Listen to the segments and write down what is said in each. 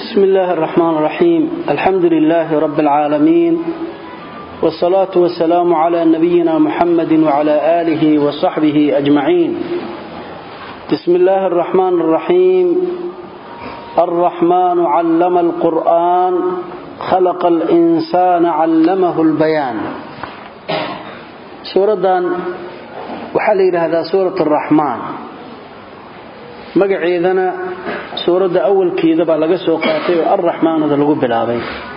بسم الله الرحمن الرحيم الحمد لله رب العالمين والصلاة والسلام على نبينا محمد وعلى آله وصحبه أجمعين بسم الله الرحمن الرحيم الرحمن علم القرآن خلق الإنسان علمه البيان سورة دان وحليل هذا سورة الرحمن magaceedana suurada awalkeeda baa laga soo qaatay oo ar-rahmaan lagu bilaabay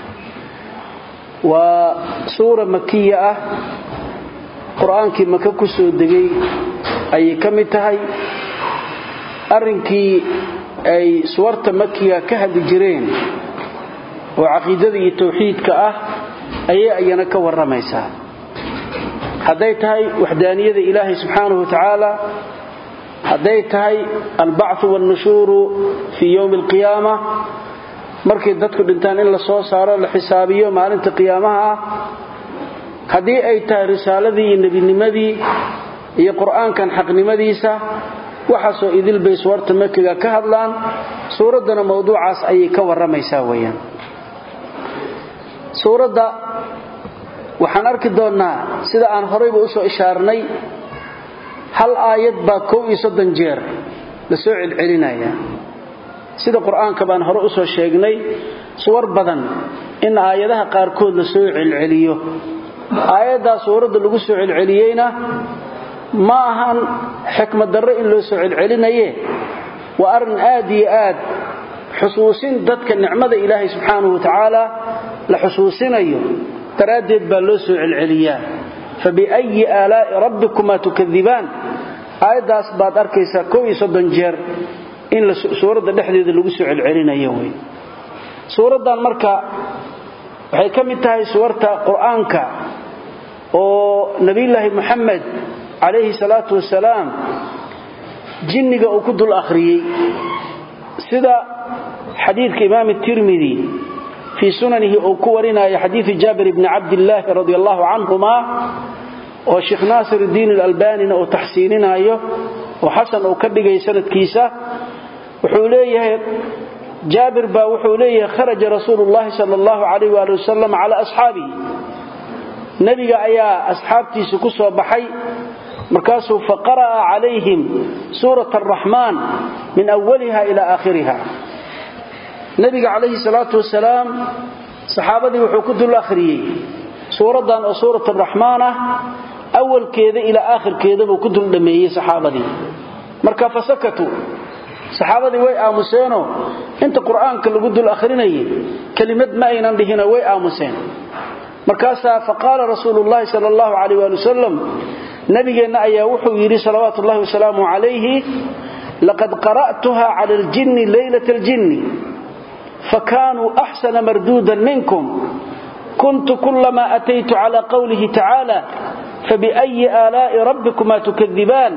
waa suura makkiya ah quraankii maka ku soo degay ay kamid tahay arinkii ay suurta makkiya ka hadli jireen oo aqoonta iyo tawxiidka ah ayana ka waramaysaa haday tahay wahdaaniyada ilaahay subhanahu wa ta'ala haday tahay al-ba'th wal-nushur fi yawm al-qiyamah markii dadku dhintaan in la soo saaro la xisaabiyo maalinta qiyaamaha hadii ay tahay risaaladii iyo nabinimadii iyo quraankan xaqnimadiisa waxa soo idil bay suurta makkiga ka hadlaan suuradana mawduucaas ay ka waramaysaa weeyaan suurada waxaan arki doonaa sida aan horeyba u soo ishaarnay hal aayad baa 31 jeer la soo celcelinaya sida quraanka baan hore u soo sheegnay suwar badan in aayadaha qaar kood la soo celceliyo aayada suurada lagu soo celceliyayna ma ahan xikmad darro in loo soo celcelinaye waa arin aad iyo aad xusuusin dadka nicmada ilaahay subhanahu wa ta'ala la xusuusinayo taraadid baa loo soo celceliyaa فبأي آلاء ربكما تكذبان آيداس بعد أركيسا كوي صدن جير إن سورة الدحديد اللي قسوا العرين يوي سورة دان مركا وحي كمتها سورة قرآنك ونبي الله محمد عليه الصلاة والسلام جنك أكد الأخري سيدا حديث إمام الترمذي في سننه أو كورنا حديث جابر بن عبد الله رضي الله عنهما وشيخ ناصر الدين الألباني أو تحسيننا أيه وحسن أو كبقى سنة كيسة وحوليه جابر با وحوليه خرج رسول الله صلى الله عليه وآله وسلم على أصحابه نبي أيا أصحابتي سكسوا بحي مركاسه فقرأ عليهم سورة الرحمن من أولها إلى آخرها نبي عليه الصلاة والسلام صحابتي وحكد الأخرية سورة أو سورة الرحمن أول كذا إلى آخر كذا وكد الدمية صحابتي مركا فسكتوا صحابتي وي آمسينو انت قرآن كل قد الأخرين كلمة ما ينندهنا وي آمسين مركاسا فقال رسول الله صلى الله عليه وسلم نبينا أيا وحو يري صلوات الله وسلامه عليه لقد قرأتها على الجن ليلة الجن فكانوا أحسن مردودا منكم كنت كلما أتيت على قوله تعالى فبأي آلاء ربكما تكذبان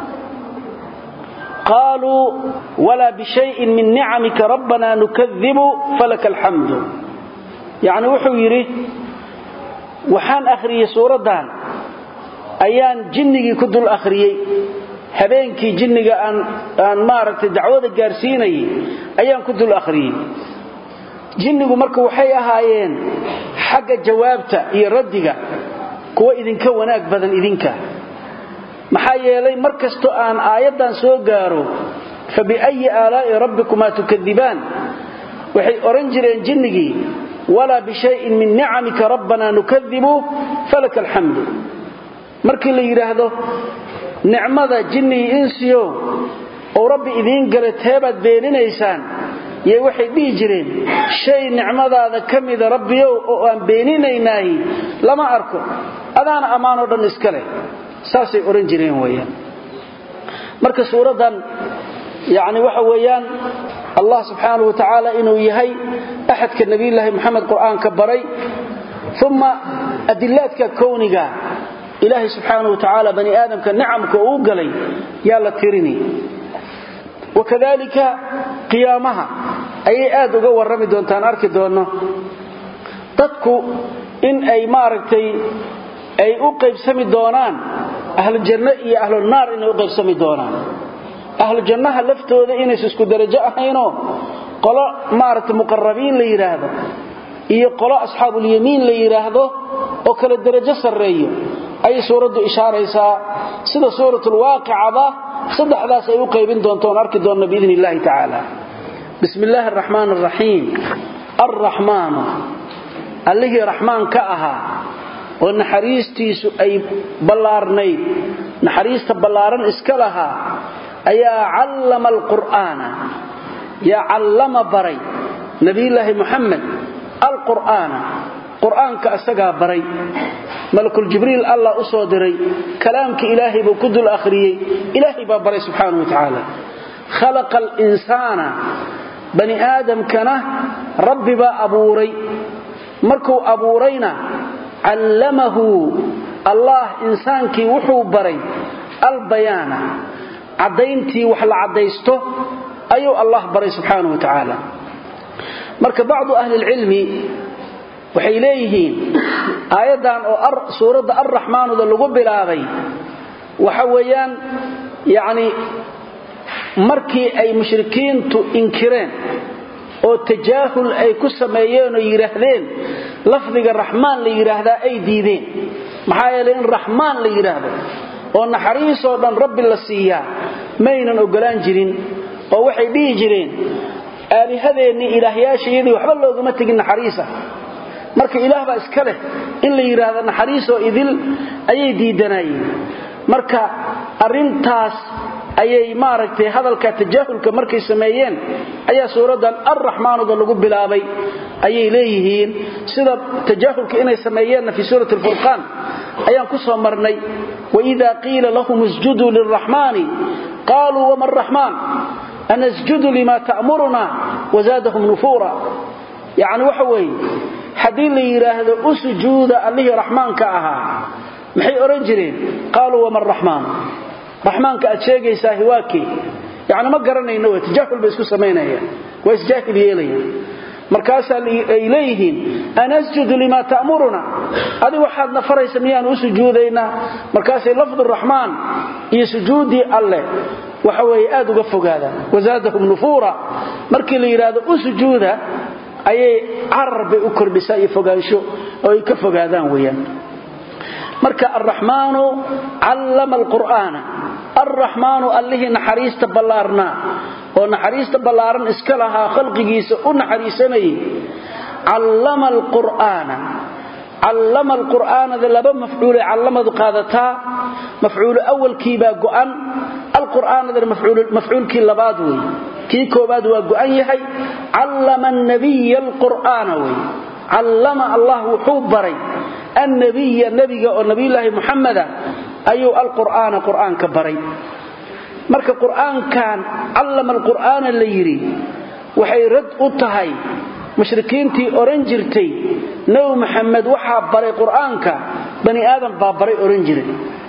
قالوا ولا بشيء من نعمك ربنا نكذب فلك الحمد يعني وحويري وحان أخري سورة دان أيان جنجي كدو الأخريي هبينكي جنجي أن مارت دعوة قارسيني أيان كدو الأخريي jinnigu marka waxay ahaayeen xagga jawaabta iyo radiga kuwa idinka wanaag badan idinka maxaa yeelay markasto aan aayadan soo gaaro fa bi ayi aalaa'i rabbikuma tukadiban waxay oran jireen jinnigi wala bi shay'in min ni'amika rabbana nukadibu falaka alhamdu markii la yiraahdo nicmada jinni insiyo oo rabbi idin galateebad beeninaysaan yey waxay dhigi jireen shay nicmadaada kamida rabbiyow oo aan beeninaynay lama arko adaana amaano dhan iska leh saasay oran jireen weeyaan marka suuradan yaani waxa weeyaan Allah subhanahu wa ta'ala inuu yahay ahadka nabi ilaahi Muhammad quraanka baray thumma adillatka kawniga ilaahi subhanahu wa ta'ala bani aadamka ni'amka uu galay yaa la tirini وكذلك قيامها أي آد uga warami doontaan arki doono dadku in ay maaragtay ay u qaybsami doonaan ahlu janno iyo ahlu naar in ay u qaybsami doonaan ahlu jannaha laftooda inay isku darajo ahayno qolo maarta muqarrabiin la yiraahdo iyo qolo asxaabul yamiin la yiraahdo oo kala darajo sareeyo ay suuradu ishaaraysaa sida suuratul waaqi'ada saddexdaas ay u qaybin doonto arki doona biidhnillaahi ta'ala bismillaahir rahmaanir rahiim arrahmaan allihi rahmaan ka aha oo naxariistiisu ay ballaarnayd naxariista ballaaran iska laha ayaa allama alqur'aana ya allama baray nabiyullaahi muhammad alqur'aana qur'aanka asaga baray malakul jibriil allah u soo diray kalaamka ilaahi buu ku dul akhriyay ilaahi baa baray subhanahu wa ta'ala khalaqal insana bani aadam kana rabbi baa abuuray markuu abuurayna allamahu allah insaankii wuxuu baray albayana cadayntii wax la cadaysto ayuu allah baray subhanahu wa ta'ala marka bacdu ahli ilmi waxay leeyihiin aayadan oo suurada ar-rahmaan lagu bilaabay waxa weeyaan yaani markii ay mushrikiintu inkireen oo tajaahul ay ku sameeyeen oo yiraahdeen lafdiga rahmaan la yiraahdaa ay diideen maxaa yeelay in rahmaan la yiraahdo oo naxariis oo dhan rabbi la siiya maynan ogolaan jirin oo waxay dhigi jireen aalihadeeni ilaahyaashiyadii waxba loogama tagin naxariisa marka ilaah baa iska leh in la yiraahdo naxariis oo idil ayay diidanayeen marka arintaas ayay maaragtay hadalka tajaahulka markay sameeyeen ayaa suuradan ar-rahmaan lagu bilaabay ayay leeyihiin sida tajaahulka inay sameeyeen fi suuratul furqaan ayaan ku soo marnay wa idha qila lahum isjudu lir-rahmani qalu wa ma ar-rahman anasjudu lima ta'muruna wa zadahum nufura yaani waxa weey hadii la yiraahdo usjuuda allahi rahmaanka aha maxay oran jireen qalu wa ma ar-rahman rahmaanka aad sheegaysaa hiwaaki yaani ma garanayno waa tajaahul bay isku sameynayaan waa isjaahil yeelayaan markaas ay leeyihiin anasjudu lima ta'muruna adi waxaad nafaraysa miyaan u sujuudayna markaas ay lafdu rahmaan iyo sujuudi alle waxa way aad uga fogaadaan wazaadahum nufura markii la yiraahdo u sujuuda ayay arbi u kordhisay fogaansho oo ay ka fogaadaan weeyaan marka ar-rahmaanu 'allama al-qur'aana ar-rahmaanu allihi naxariista ballaarna oo naxariista ballaaran iska laha khalqigiisa u naxariisanay 'allama al-qur'aana 'allama al-qur'aana laba mafcuul 'allamadu qaadata mafcuul awwalkii baa go'an al-qur'aana mafcuulkii labaad way kii koobaad waa go'an yahay 'allama an-nabiy al-qur'aana way 'allama allah wuxuu baray النبي ونبي الله محمد أيو القرآن كبري مرك القرآن كان علم القرآن اللي يري وحي رد أطهي مشركين تي أورنجرتي نو محمد وحا بري قرآنك بني آدم بابري أورنجري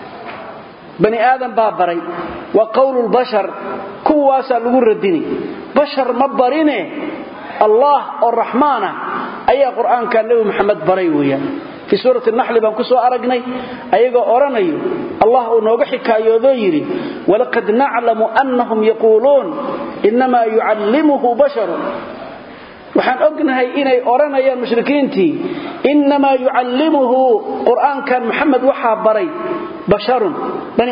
بني آدم بابري وقول البشر كواسا لغور الديني بشر مبريني الله الرحمن أي قرآن كان نو محمد بري ويا في سورة النحل بانكسو أرقني أيقو أرانيو الله نوغحك يذيري ولقد نعلم أنهم يقولون إنما يعلمه بشر وحان أقنهي إني أرانيا المشركين تي إنما يعلمه قرآن كان محمد وحا بري بشر بني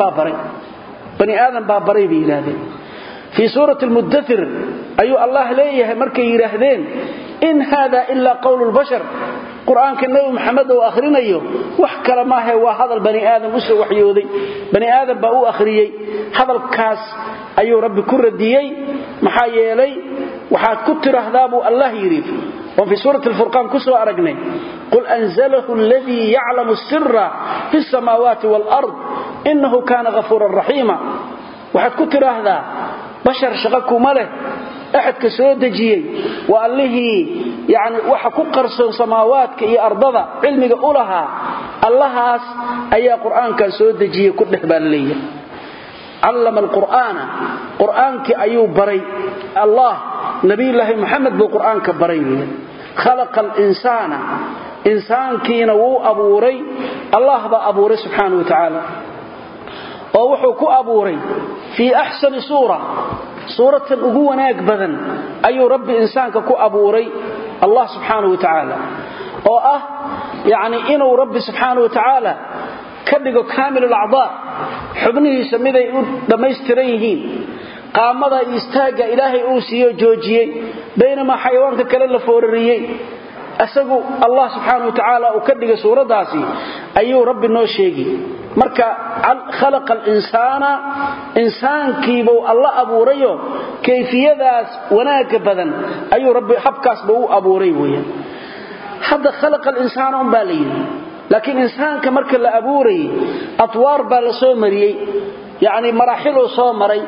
آدم بابري بإلهي في سورة المدثر أيو الله ليه مركي يرهدين إن هذا إلا قول البشر قرآن كان نبي محمد وآخرينيه وحكرا ما هو هذا البني آدم وسو وحيودي بني آدم بأو آخريي هذا الكاس أيو ربي كرديي محايلي وحاد كتر أهذابه الله يريف وفي سورة الفرقان كسو أرقني قل أنزله الذي يعلم السر في السماوات والأرض إنه كان غفورا رحيما وحاد كتر أهذا بشر شغكو ماله أحد كسود جيي وقاله يعني waxa ku qarsoon samaawaadka iyo ardada cilmiga u laha Allahaas ayaa quraanka soo dajiyay ku dhexbaalay allama alqur'ana quraanki ayuu baray Allah nabiyullaahi muhammad buu quraanka baray khalaqal insana insaankiina wuu abuuray Allah ba abuuray subhanahu wa ta'ala oo wuxuu ku abuuray fi ahsani suura suuratan ugu wanaag badan ayuu rabbi insaanka ku abuuray Allah subhanahu wa ta'ala oo ah yaani inuu rabbi subhanahu wa ta'ala ka dhigo kaamilul a'dhaa xubnihiisa miday u dhameystiran yihiin qaamada istaaga ilaahay uu siiyo joojiyay baynama xayawaanka kale la foorariyay asagu Allah subhanahu wa ta'ala uu ka dhigay suuradaasi ayuu rabbi noo sheegay marka khalaqal insana insaankiiba Allah abuurayo kayfiyadaas wanaaga badan ayuu rabbi habkaas uu abuuray weeyaan hada khalaqal insana baliin laakiin insaanka marka la abuuray atwaar baa la soo mariyay yaani maraaxil oo soo maray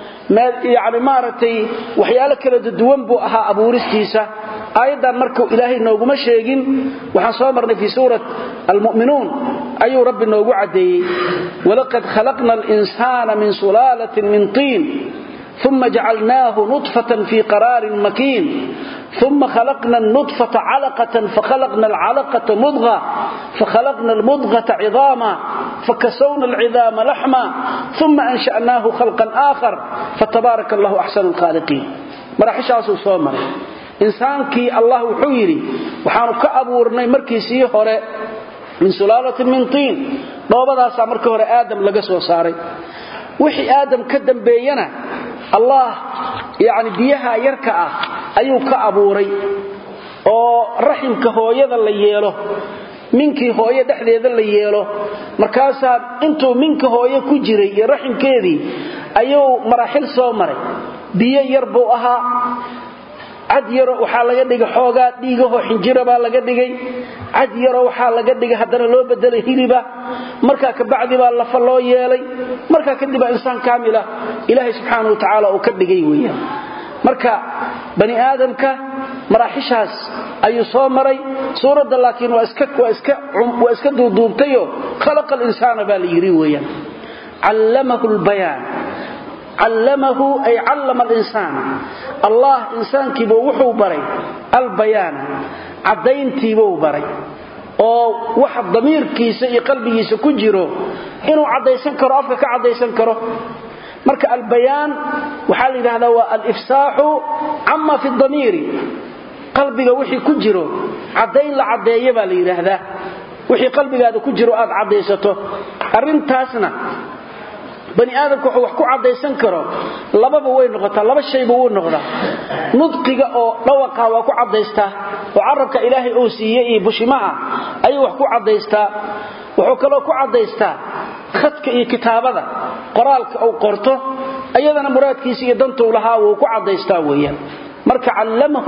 يعني maartay waxyaalo kala duwan buu ahaa abuuristiisa aayadan markuu ilaahay nooguma sheegin waxaan soo marnay fi suurat al-mu'minuun ayuu rabbi noogu cadeeyay walaqad khalaqna al-insana min sulalatin min tiin thumma ja'alnahu nutfatan fi qararin makin ثم خلقنا النطفة علقة فخلقنا العلقة مضغة فخلقنا المضغة عظاما فكسونا العظام لحما ثم أنشأناه خلقا آخر فتبارك الله أحسن الخالقين مراحش عصو صومر إنسان كي الله حويري وحانو كأبورني مركيسي هوري من سلالة من طين بابا سامرك هوري آدم لقسو صاري وحي آدم كدم بينا الله يعني بيها يركع ayuu ka abuuray oo raximka hooyada la yeelo minkii hooyo dhaxdeeda la yeelo markaas intuu minka hooyo ku jiray iyo raximkeedii ayuu maraaxil soo maray biyo yar buu ahaa cad yar waxa laga dhigay xoogaa dhiigaho xinjira baa laga dhigay cad yar waxa laga dhigay hadana loo bedelay hiliba marka ka bacdi baa la faloo yeelay marka kadib insaan kaamila ilaahay subhanahu wa ta'ala uu ka dhigay weeyaan marka bani aadamka maraaxishaas ayuu soo maray suurada laakiin waa iska duuduubtayo khalaqal insana baa la yiri weeyaan allamahu albayan allamahu ay allama al-insana Allah insaankiiba wuxuu baray albayan cadayntiiba uu baray oo waxa damiirkiisa iyo qalbigiisa ku jiro inuu cadaysan karo afka ka cadaysan karo marka albayan waxa la yiraahdaa waa al-ifsaahu amma fi ad-damiri qalbiga wixii ku jiro cadayn la cadeeyo baa la yiraahdaa wixii qalbigaada ku jiro aad cadaysato arintaasna bani aadamku wax ku cadaysan karo lababa way noqotaa laba shay buu noqdaa nudqiga oo dhawaqa waa ku cadaystaa oo carabka ilaahay uu siiyay iyo bushimaha ay wax ku cadaystaa wuxuu kale ku cadaystaa khadka iyo kitaabada qoraalka oo qorto ayadana muraadkiisa iyo danta uu lahaa uu ku cadaystaa weeyaan marka allamahu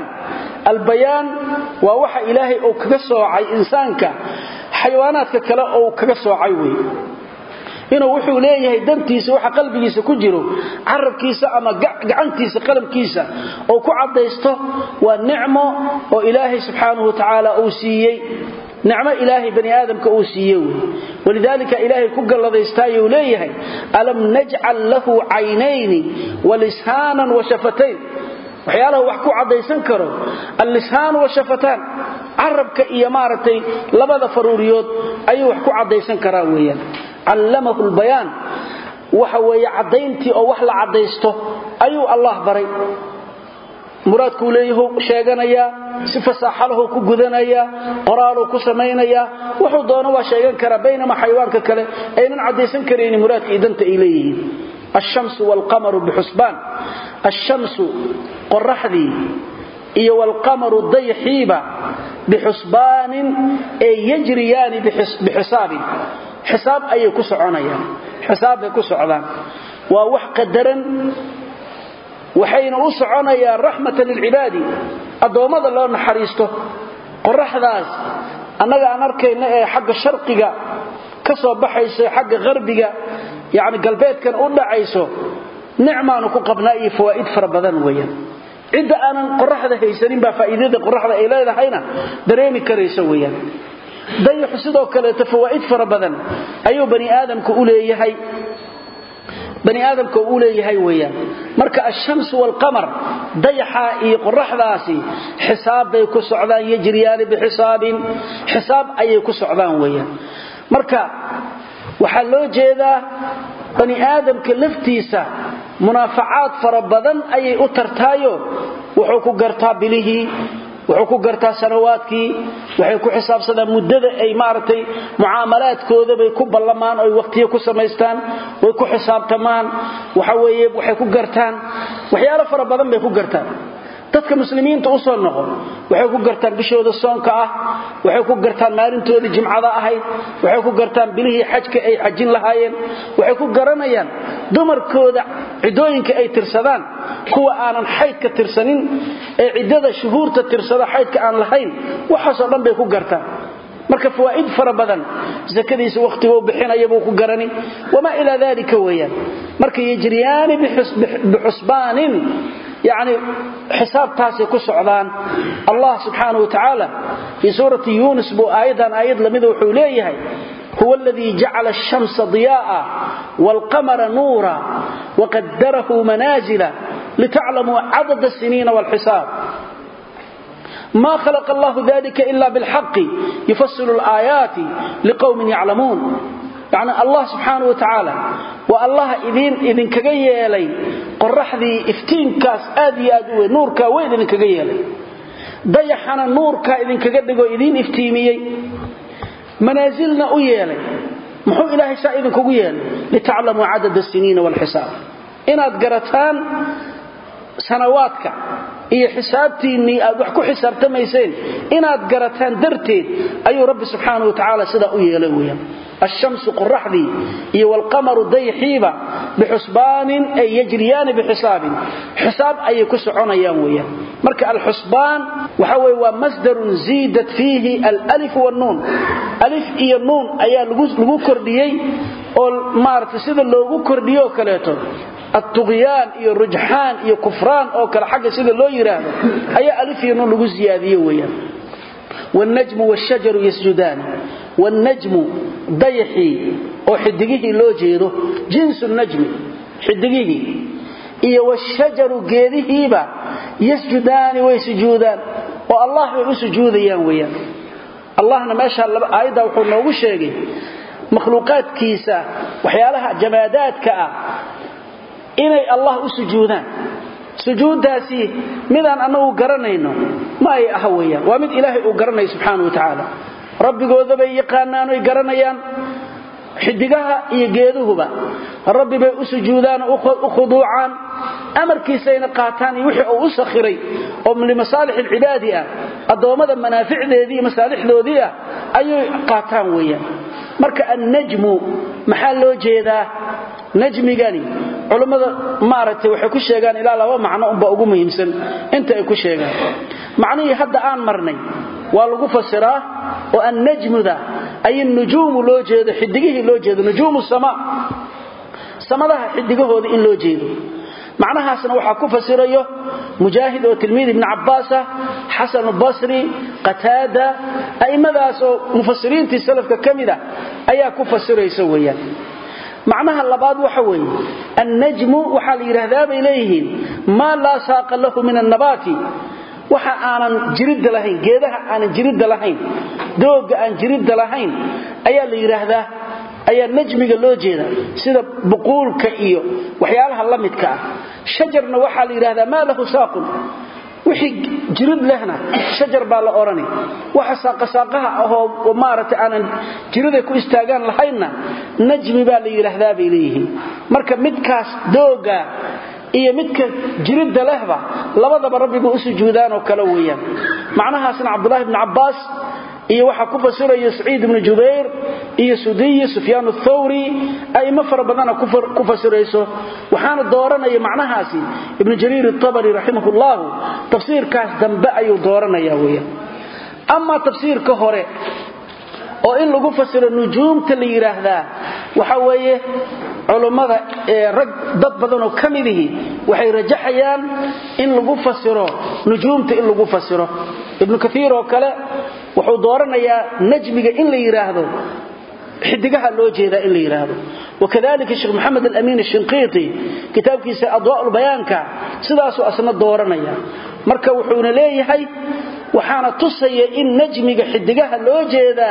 albayan waa waxa ilaahay uu kaga soocay insaanka xayawaanaadka kale oo kaga soocay weey inuu wuxuu leeyahay dantiisa waxa qalbigiisa ku jiro carabkiisa ama gacantiisa qalamkiisa oo ku cadaysto waa nicmo oo ilaahay subhanahu wa ta'ala uu siiyay نعمة إلهي بني آدم كأوسيوه ولذلك إلهي كقل ذيستاي وليه ألم نجعل له عينين ولسانا وشفتين وحياله وحكو عديسان كرو اللسان وشفتان عربك إيمارتي لبدا فروريوت أي وحكو عديسان كراويا علمه البيان وحوي عدينتي أو وحلا عديسته أي الله بري muraadku leeyahay sheeganaya si fasaaxalahu ku gudanaya qoraalku ku sameeynaya wuxuu doono waa sheegan kara baynama xayawaanka kale aynan cadeysan kareen muraadka idanta ilayhi ash-shamsu wal-qamaru bihusban ash-shamsu qorraxdi iyo wal-qamaru dayhiba bihusban ay yajriyaan bihisaab xisaab ay ku soconayaan xisaab ay ku socdaan waa wax qadaran waxayna u soconayaan rahmatan lil ibadi adoomada loo naxariisto qorraxdaas anaga aan arkayna ee xagga sharqiga ka soo baxayso xagga qarbiga yaani galbeedkan u dhacayso nicmaanu ku qabnaa iyo faa'iid fara badan weeyaan cida aanan qorraxda haysanin ba faa'iidada qorraxda ay leedahayna dareemi karayso weeyaan dayax sidoo kale faa'iid fara badan ayuu bani aadamku u leeyahay bani aadamku uu leeyahay weeyaan marka ash-shams wal-qamar dayaxa iyo qorraxdaasi xisaab bay ku socdaan yajriyaan bihisaabin xisaab ay ku socdaan weeyaan marka waxa loo jeedaa bani aadamka laftiisa munaafacaad farabadan ayay u tartaayo wuxuu ku gartaa bilihii wuxuu ku gartaa sanawaadkii waxay ku xisaabsadaan muddada ay maartay muaamalaadkooda bay ku ballamaan oo waqtiyo ku sameystaan way ku xisaabtamaan waxa weeye waxay ku gartaan waxyaalo farabadan bay ku gartaan dadka muslimiinta u soo noqon waxay ku gartaan bishooda soonka ah waxay ku gartaan maalintooda jimcada ahayd waxay ku gartaan bilihii xajka ay xajin lahaayeen waxay ku garanayaan dumarkooda cidooyinka ay tirsadaan kuwa aanan xaydka tirsanin ee cidada shuhuurta tirsada xaydka aan lahayn waxa soo dhan bay ku gartaan marka fawaa'id farabadan zakadiisa waqtiga uu bixinayo buu ku garani wama ila dalika weeyaan marka yajriyani bihusbanin يعني حساب تاسي كسعدان الله سبحانه وتعالى في سورة يونس بو آيات لماذا وحوليه هو الذي جعل الشمس ضياء والقمر نورا وقدره منازل لتعلموا عدد السنين والحساب ما خلق الله ذلك إلا بالحق يفصل الآيات لقوم يعلمون يعني الله سبحانه وتعالى والله إذن كجيه لي قرحذي إفتين كاس آدي أدوي نور كاوي إذن كجيه لي ضيحنا النور كا إذن كجدقوا إذن إفتيميي منازلنا أيه لي محو إلهي سائذن كجيه لي لتعلموا عدد السنين والحساب إن أدقرتان سنواتك iyo xisaabtiini aad wax ku xisaabtamayseen inaad garataan darteed ayuu rabbi subhanahu wa ta'ala sida u yeelay weeyaan الشمس قرحدي iyo والقمر ضيحيبا بحسبان ay yajriyaan bixisab حساب ay ku soconayaan weeyaan marka الحسبان waxa way waa masdar ziidat fihi الالف والنون alif iyo nuun ayaa lagu kordhiyay oo maarta sida loogu kordhiyo kaleeto الطغيان iyo rujxaan iyo kufraan oo kala xagga sida loo yiraahdo ayaa alif iyo nuun lagu ziyaadiyo weeyaan والنجم والشجر يسجدان والنجم ضيحي oo xidigihi loo jeedo jinsu najmi xidigihi iyo washajaru geedihiiba yasjudaan way sujuudaan oo Allah way u sujuudayaan weeyaan Allahna meesha aayada wuxuu noogu sheegay makhluuqaadkiisa waxyaalaha jamaadaadka ah inay Allah u sujuudaan sujuudaasi midaan anagu garanayno ma ay ahawayaan waa mid Ilaahay uu garanay subhanahu wa ta'ala rabbigooda bay yaqaanaan oo garanayaan xidigaha iyo geeduhuba rabbi bay u sujuudaan oo u khuduucaan amarkiisayna qaataan wixii uu sakhiray oo min masaalih al-ibaadi adoomada manaaficdeedii iyo masaalixdoodii ayay qaataan weeyaan marka an-najmu maxaa loo jeedaa najmigani culimada maaragtay waxay ku sheegaan ilaa laba macno ugu muhiimsan inta ay ku sheegaan macnaheedu hadda aan marnay waa lagu fasiraa oo an-najmuda ay an-nujum loo jeedo xidigihii loo jeedo nujumu samadaha xidigahooda in loo jeedo macnahaasna waxa ku fasirayo mujaahid oo tilmiid ibn Abbas Hasan al-Basri Qatada aymadaas oo mufassiriintii salafka kamida ayaa ku fasiraysa weeyaan معناها اللباد وحوي النجم وحال يرهذا بإليهين ما لا ساق له من النبات وحا آنا جرد لهين قيدها آنا جرد لهين دوق آنا جرد لهين أيا اللي يرهذا أيا النجم قالوا جيدا سيدا بقول كإيو وحيالها اللمت كأ شجرنا وحال يرهذا ما له ساق وحي جرد لهنا شجر بالا أوراني waxa saaqaha oo maarata aan jirida ku istaagan lahayna najmi baa la yiraahdaa biilihi marka midkaas dooga iyo midka jirida lehba labadaba rabbigu u sujuudaan oo kala weeyaan macnahaasna Abdullah ibn Abbas iyo waxa ku fasiraya Sa'id ibn Jubayr iyo Sudiy Sufyan ath-Thawri ay mafar badana ku fasirayso waxaana dooranaya macnahaasi ibn Jarir at-Tabari rahimahullah tafsiirkaas dambe ayuu dooranaya weeyaan أما تفسير كهوري oo in lagu fasiro nujuumta la yiraahdaa waxa weeye culimada rag dad badan oo kamidii waxay rajaxayaan in lagu fasiro nujuumta in lagu fasiro ibn Kathir oo kale wuxuu dooranayaa najmiga in la yiraahdo xidigaha loo jeeda in la yiraahdo وكذلك الشيخ محمد الأمين الشنقيطي كتابكيس أضواء البيانك سداسو أسنا دورانيا marka wuxuuna leeyahay waxaana tusaya in najmiga xidigaha loo jeeda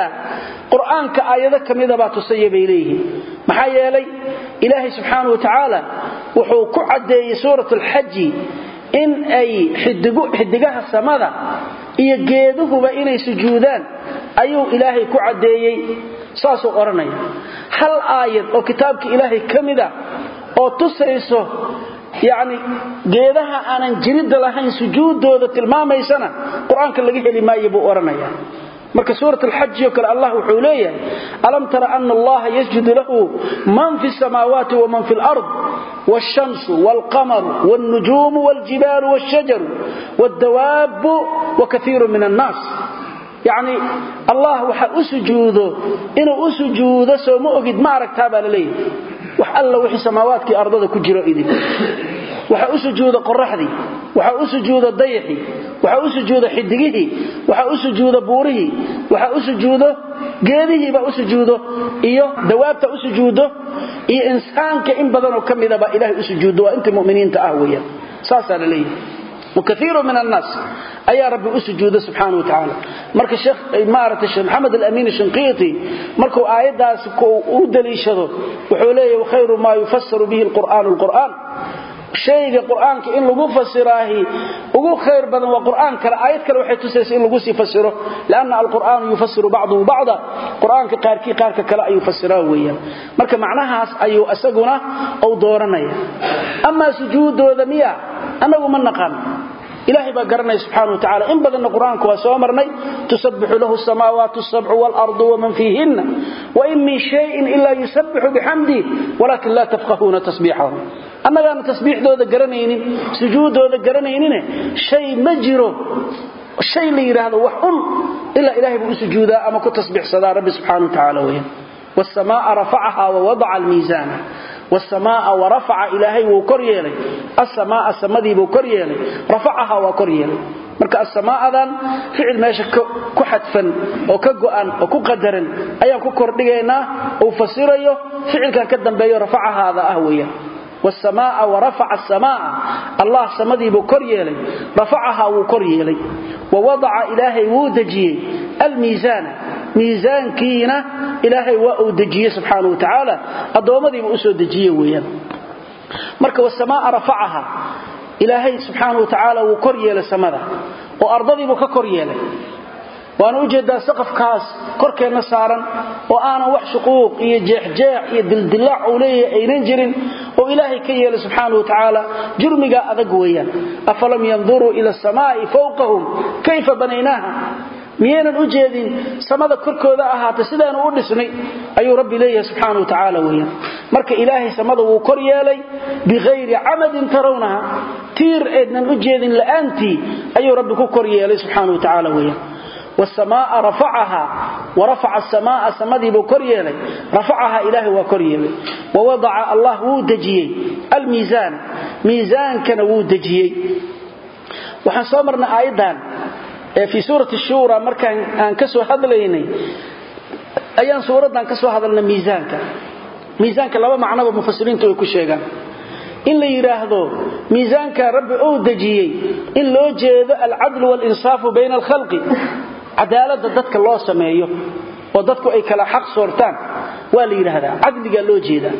quraanka aayada kamida baa tusaya beeleeyay maxaa yeelay ilaahay subhanahu wa ta'ala wuxuu ku cadeeyay suuratul hajj in ay xidigaha samada iyo geeduhuba inay sujuudaan ayuu ilaahay ku cadeeyay saasoo oranaya hal aayad oo kitaabka ilaahay kamida oo tusayso يعني geedaha aanan jirid lahayn sujuudooda tilmaameysana quraanka laga heli maayo buu oranaya marka suuratul hajj oo kale Allah wuxuu leeyahay alam tara anna Allah yasjudu lahu man fi samawati wa man fil ard wash-shams wal-qamar wan-nujum wal-jibal wash-shajar wad-dawab wa kathirun min an-nas يعني الله waxa u sujuudo inuu u sujuudo soo ma ogid ma aragtaa baa leeyahay wax alla wixii samaawaadkii ardada ku jiro idin waxa u sujuudo qorraxdii waxa u sujuudo dayixi waxa u sujuudo xidigihii waxa u sujuudo buurihi waxa u sujuudo geedihiiba u sujuudo iyo dawaabta u sujuudo iyo insaanka in badan oo kamida ba ilaahay u sujuudo waa inta muuminiinta ah weeyaan saasa leeyahay وكثير من الناس أي رب أسجود سبحانه وتعالى مرك الشيخ إمارة الشيخ محمد الأمين الشنقيطي مركو آيات داس ودلي شذو وحوليه وخير ما يفسر به القرآن شيء القرآن كإن لغو فسراه وغو خير بدن وقرآن كالآيات كالوحي تسيس إن لغو سيفسره لأن القرآن يفسر بعضه بعضا قرآن كقاركي قارك كلا يفسره ويا مرك معناها أيو أسقنا أو دورنا أما سجود وذمية أنا ومن نقام إلهي بقرنا سبحانه وتعالى إن بدن قرآنك وسوامرني تسبح له السماوات السبع والأرض ومن فيهن وإن من شيء إلا يسبح بحمده ولكن لا تفقهون تسبيحه أما كان تسبيح ذو قرنين سجود ذو قرنين شيء مجره الشيء اللي يرى هذا وحن إلا إلهي بسجوده أما كتسبيح صدى ربي سبحانه وتعالى وين والسماء رفعها ووضع الميزان والسماء ورفع إلهي وكريلي السماء السمدي وكريلي رفعها وكريلي marka as-samaadan ficil meesha ku xadfan oo ka go'an oo ku qadaran ayaan ku kordhigeynaa oo fasirayo ficilkan ka dambeeyo rafacaha ah weeyaan was-samaa wa rafa'a as-samaa Allah samadii buu koryeelay rafacaha wuu koryeelay wa wada'a ilaahi wuu dajiyay al-miizaan miizaankiina ilaahi waa uu dajiyay subhanahu wa ta'ala adoomadii buu soo dajiyay weeyaan marka was-samaa rafacaha إلهي سبحانه وتعالى وكريل سمدا وأرضي بككريل وأنا أجد سقف كاس كرك نصارا وأنا وحش قوق يجحجاع يدلدلع وليه أينجر وإلهي كيل سبحانه وتعالى جرمك أذقويا أفلم ينظروا إلى السماء فوقهم كيف بنيناها ميانا أجدين سمدا كركوذا أهاتا سيدان أردسني أي ربي ليه سبحانه وتعالى ويا مرك إلهي سمدا وكريالي بغير عمد ترونها تير إذن أجدين لأنتي أي ربي كريالي سبحانه وتعالى ويا والسماء رفعها ورفع السماء سمدي بكريالي رفعها إلهي وكريالي ووضع الله ودجيي الميزان ميزان كان ودجيي وحنصمرنا أيضا في سورة الشورى مركان أن كسو هذليني أيان سورة أن كسو هذلنا ميزانك لما معنى بمفسرين تويكو شيئا إن لي يراهدو ميزانك رب أودجيي إن لو جيد العدل والإنصاف بين الخلق عدالة ضدك الله سمايه وضدك أي كلا حق صورتان والي يراهدا عدل قال لو جيدا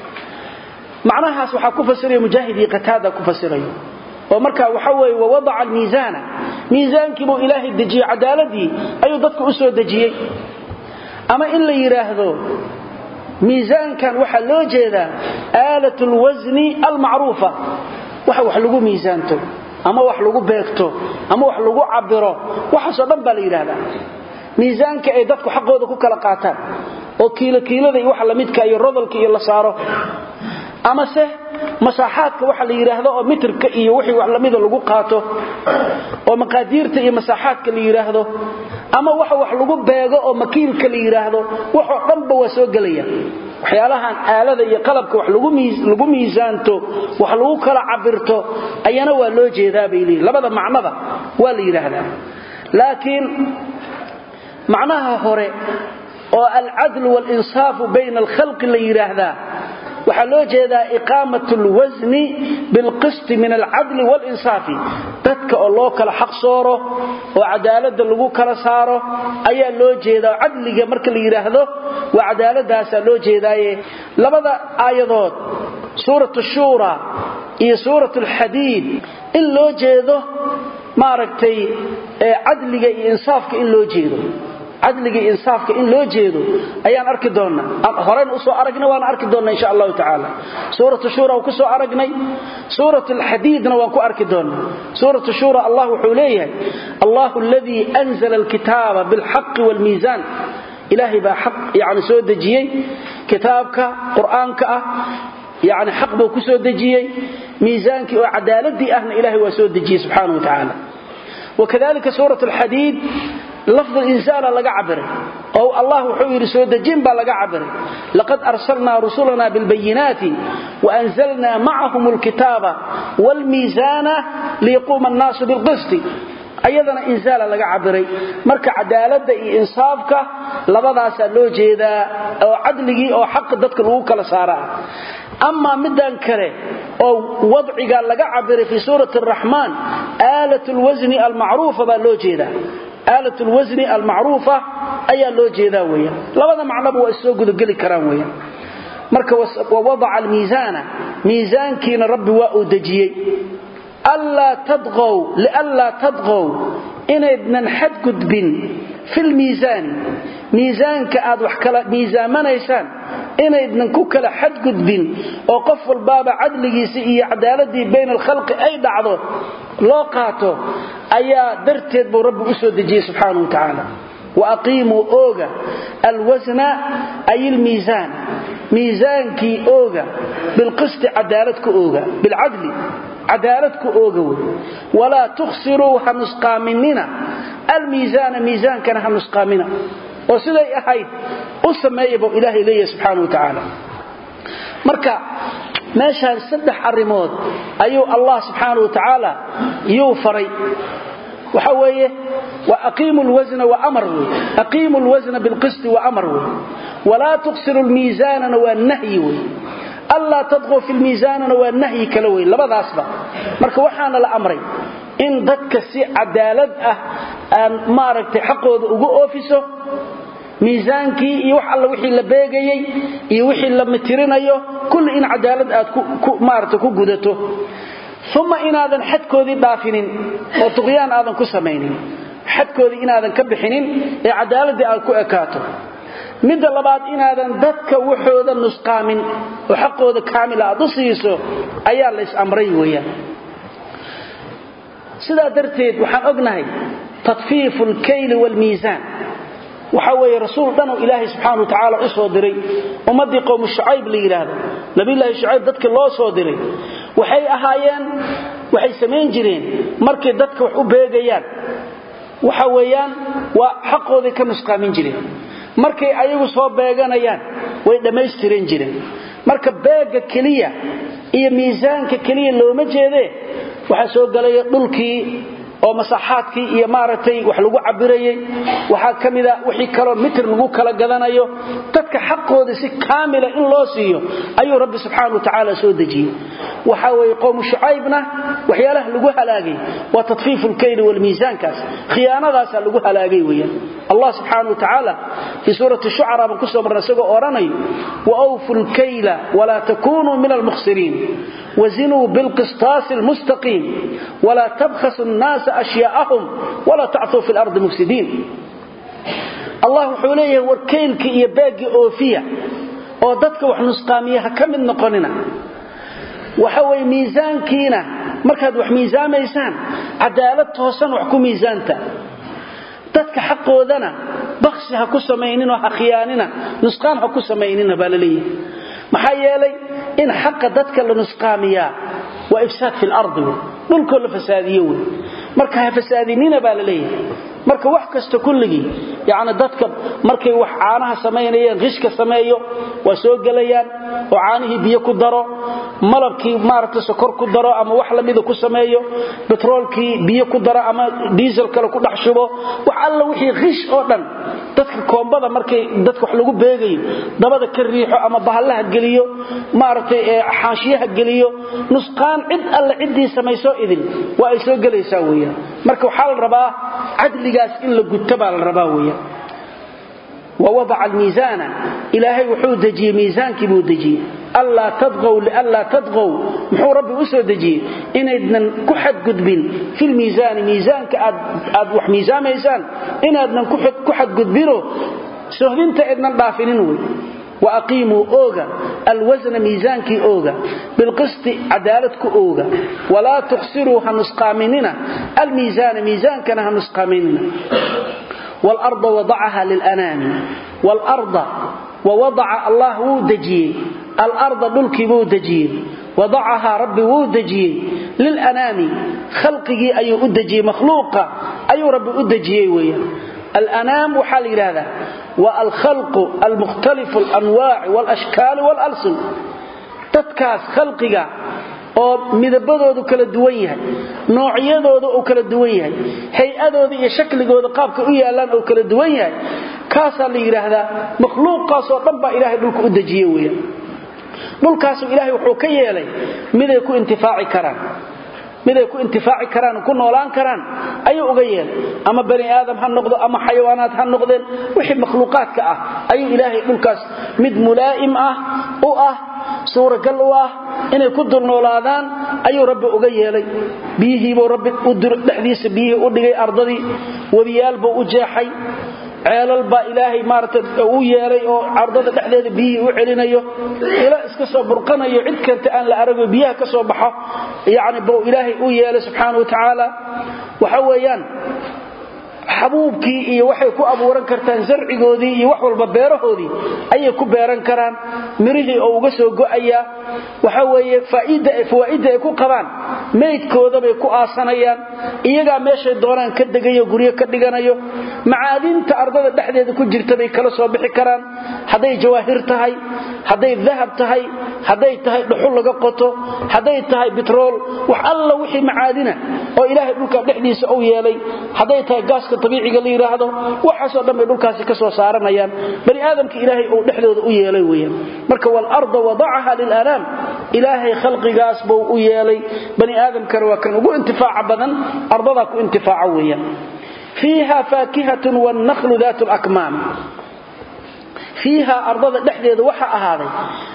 معناها سوحا كفسرية مجاهدي قتادة كفسرية ومركا وحوي ووضع الميزان ميزانك بو إلهي الدجي عدالتي أيو ضدك أسوى الدجي أما إن لي يراهدو ميزان كان وحا لو جيدا آلة الوزن المعروفة وحا لغو ميزانته أما وحا لغو بيكته أما وحا لغو عبره وحا صدب لي يراهدا ميزانك أي ضدك حقه ذكو كالقاتان وكيلة ذي وحا لمدك أي الرضلك إلا صاره أما سه مساحاتك waxa la yiraahdo oo mitirka iyo wixii wax lamid lagu qaato oo maqaadiirta iyo masaaxaadka la yiraahdo ama waxa wax lagu beego oo makiilka la yiraahdo waxa dhanba waa soo galaya waxyaalahan aalada iyo qalabka wax lagu miisaanto wax lagu kala cabirto ayana waa loo jeedaa beeyli labada macnada waa la yiraahdaa laakiin macnaha hore oo al-adl wal-insaf bayna al-khalq la yiraahdaa waxaa loo jeedaa iqaamatul wazni bil qist min al adl wal insaf dadka oo loo kala xaq sooro oo cadaalada lagu kala saaro ayaa loo jeedaa adliga marka la yiraahdo waa cadaaladaas loo jeedaaye labada aayadood suuratu shura iyo suuratu alhadiid in loo jeedo maaragtay adliga iyo insaafka in loo jeedo adliga iyo insaafka in loo jeedo ayaan arki doonaa horeen u soo aragnay waan arki doonaa insha Allah ta'ala suuratu shura ku soo aragnay suuratu alhadiidna waan ku arki doonaa suuratu shura Allah wuxuu leeyahay Allahu alladhi anzala alkitaba bilhaqqi walmizan ilahi ba haq yaani soo dajiyay kitaabka quraanka ah يعني حق بو كسو دجيي ميزانكي او عدالتي اهنا الهي واسو دجيي سبحانه وتعالى وكذلك سورة الحديد لفظ الإنسان لغا عبره أو الله وحير سو دجين با لغا عبره لقد أرسلنا رسلنا بالبينات وأنزلنا معهم الكتاب والميزان ليقوم الناس بالقسط أيضا إنزال لغا عبره مركا عدالة إنصافك لبداسا لو جيدا أو عدلي أو حق ددك لو كلا سارا أما مدان كره أو وضعي قال لقى عبر في سورة الرحمن آلة الوزن المعروفة باللو جيدا آلة الوزن المعروفة أي اللو جيدا ويا لبدا معنبه السوق ذقلي كرام ويا مركا ووضع الميزان ميزان كين ربي وأودجي ألا تضغوا لألا تضغوا إن ابن حد قدبين في الميزان ميزان كأد وحكلا ميزان من يسان إن ابن كوكلا حد قدبين وقف الباب عدله سئي عدالتي بين الخلق أي دعضه لوقاته أيا درتد برب أسود جي سبحانه وتعالى وأقيموا أوغا الوزن أي الميزان ميزان كي أوغا بالقسط عدالتك أوغا بالعدل عدالتك أوغا ولا تخسروا هنسقى مننا الميزان ميزان كان هنسقى منا وسيدي أحيد أسمى يبو إلهي لي سبحانه وتعالى مركا ماشان سدح الرمود أيو الله سبحانه وتعالى يوفري وحويه وأقيموا الوزن وأمروا أقيموا الوزن بالقسط وأمروا ولا تخسروا الميزان والنهي ألا تضغوا في الميزان والنهي كلوي لبدا أصبع مركا وحانا لأمري إن ذاتك سي عدالة ماركت حقه ugu oofiso miisaankii iyo wax alla wixii la beegayay iyo wixii la mitirinayo kulli in cadaalad aad ku maarto ku gudato thumma inaadan xadkoodii dhaafinin oo tuqyaan aadan ku sameeynin xadkoodii inaadan ka bixinin ee cadaaladii aad ku ekaato midda labaad inaadan dadka waxooda nusqaamin oo xaqooda kaamil aad u siiso ayaa la is amray weeyaan sidaa darteed waxaan ognahay تطفيف الكيل والميزان وحوي رسول دانو إلهي سبحانه وتعالى أصدري ومدي قوم الشعيب ليراد نبي الله الشعيب دادك الله صدري وحي أهايان وحي سمين جرين مركي دادك وحو بيغيان وحويان وحقو ذي كمسقى من جرين مركي أيغو صوب بيغانيان ويدميسترين جرين مركي بيغا كلية إيا ميزانك كلية اللي مجيده وحسوق لي دلكي oo masaxaadkii iyo maaratay wax lagu cabirayay waxa kamida wixii kala mitir lagu kala gadanayo dadka xaqooda si kaamila in loo siiyo ayuu rabbi subhanahu wa ta'ala soo dajiyay waxa way qoom shuaybna waxyaalaha lagu halaagay waa tadfiiful kayl wal miisaan kaas khiyaanadaas lagu halaagay weeyaan Allah subhanahu wa ta'ala fi surati ash-shu'ara ban kusoo marnay isagoo oranay wa awful kayla wala takunu min al-mukhsirin وزنوا بالقسطاس المستقيم ولا تبخسوا الناس أشياءهم ولا تعطوا في الأرض مفسدين الله حوليه وركيلك يباقي أوفية وددك وحنسقاميها كم النقننا وحوي ميزان كينا مركز وحميزان ميزان عدالته سن وحكو ميزانته dadka xaqoodana bakhsi ha ku sameeynina ha khiyaanina nusqaan ha ku sameeynina balaliye maxaa yeelay in xaqa dadka la nusqaamiya wa ifsaad fil ardi dhulka la fasaadiyo marka ha fasaadinina balaliye marka wax kasta kulligi yaani dadka markay wax caanaha sameeynayeen qishka sameeyo waa soo galayaan oo caanihi biyo ku daro malabkii maarta sokor ku daro ama wax lamida ku sameeyo petrolkii biyo ku daro ama diesel kale ku dhaxshubo wax alla wixii qish oo dhan dadka koombada markay dadka wax lagu beegayo dabada ka riixo ama bahalaha galiyo maartay xaashiyaha galiyo nusqaan cid alla cidii sameeyso idin waa ay soo galaysaa weeyaan marka waxa la rabaa adligaas in la gudtaba la rabaa weeyaan ووضع الميزان إلهي وحود دجي ميزانك بودجي alla tadghaw muxuu rabbi u soo dajiyay inaydnan ku xad gudbin fil miisaan miisaanka aad wax miisaamaysan inaadnan ku xad gudbino sohdinta idnan dhaafinin way واقيموا اوغا الوزن ميزانكي اوغا بالقسط عدالتك اوغا ولا تخسروا هنسقامننا الميزان ميزانكنا هنسقامننا والارض وضعها للانام والارض ووضع الله ودجي الارض دلكي ودجي وضعها ربي ودجي للانام خلقه اي ودجي مخلوقه اي ربي ودجي ويا الانام وحال هذا والخلق المختلف الانواع والاشكال والالسن تدكاس خلقك oo midabadoodu kala duwan yahay noocyadoodu oo kala duwan yahay hay'adoodu iyo shakligoodu qaabka u yaalan oo kala duwan yahay kaas la yiraahdaa makhluuqaas oo dhan ba ilaahay dhulka u dajiyay weeyaan dhulkaas ilaahay wuxuu ka yeelay miday ku intifaaci karaan ku noolaan karaan ayuu uga yeelay ama bani aadam ha noqdo ama xayawaanaad ha noqdeen wixii makhluuqaadka ah ayuu ilaahay dhulkaas mid mulaa'im ah oo ah suuragal u ah inay ku dul noolaadaan ayuu rabbi uga yeelay biyihii buu rabbi u dhexdiisa biyihii u dhigay ardadii wadiyaal buu u jeexay ceelal baa ilaahay maartay uu yeelay oo ardada dhexdeeda biyihii u celinayo ila iska soo burqanayo cid kanta aan la arago biyaha ka soo baxo yaani buu ilaahay u yeelay subhanahu wa ta'ala waxa weeyaan xabuubkii iyo waxay ku abuuran kartaan zarcigoodii iyo wax walba beerahoodii ayay ku beeran karaan mirihii oo uga soo go'aya waxa weeye faa'iido ay ku qabaan meedkooda bay ku aasanayaan iyaga meeshay doonaan ka degayo guriyo ka dhiganayo macaadinta ardada dhexdeeda ku jirta bay kala soo bixi karaan haday jawaahir tahay haday dahab tahay haday tahay dhuxul laga qoto haday tahay petrol wax alla wixii macaadina oo ilaahay dhulka dhexdiisa uu yeelay haday tahay gaas طبيعي اللي يراهدو waxaas oo dhan bay dhulkaasi ka soo saaranayaan bari aadamka ilaahay oo dhexdooda u yeelay weeyaan marka wal arda wadaha lil anam ilaahay khalqigaas buu u yeelay bani aadamkana waa kan ugu intifaac badan ardada ku intifaac weeyaan fiha fakihatun wan nakhlu dhatul akmam fiha ardada dhexdeeda waxa ahaaday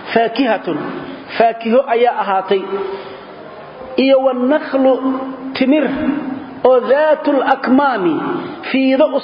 faakiho ayaa ahaatay iyo wan nakhlu timir oo dhaatul akmami fiida u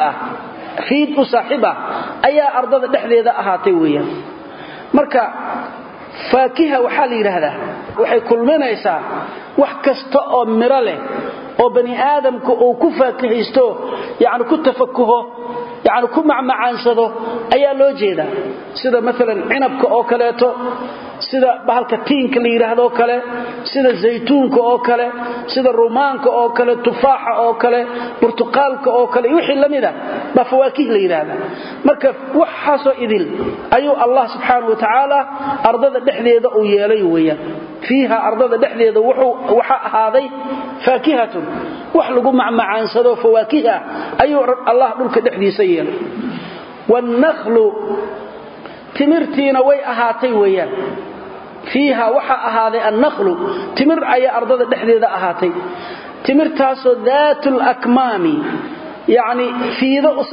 saaxiba ayaa ardada dhexdeeda ahaatay weeyaan marka faakiha waxa la yiraahdaa waxay kulminaysaa wax kasta oo miro leh oo bani aadamku uu ku faakihaysto yaani ku tafakkuho yaani ku macmacaansado ayaa loo jeedaa sida midalan cinabka oo kaleeto sida bahalka tiinka la yiraahdo kale sida zeytuunka oo kale sida rumaanka oo kale tufaaxa oo kale burtuqaalka oo kale wixii lamida ba fawaakih la yiraahdo marka waxaasoo idil ayuu Allah subhanahu wa ta'ala ardada dhexdeeda u yeelay weeyaan fiiha ardada dhexdeeda waxa ahaaday faakihatun wax lagu macmacaansado fawaakiha ayuu Allah dhulka dhexdiisa yeelay wan nakhlu timirtiina way ahaatay weeyaan fiiha waxa ahaaday an-nakhlu timir ay ardada dhexdeeda ahaatay timirtaasoo dhaatul akmami yaani fiida u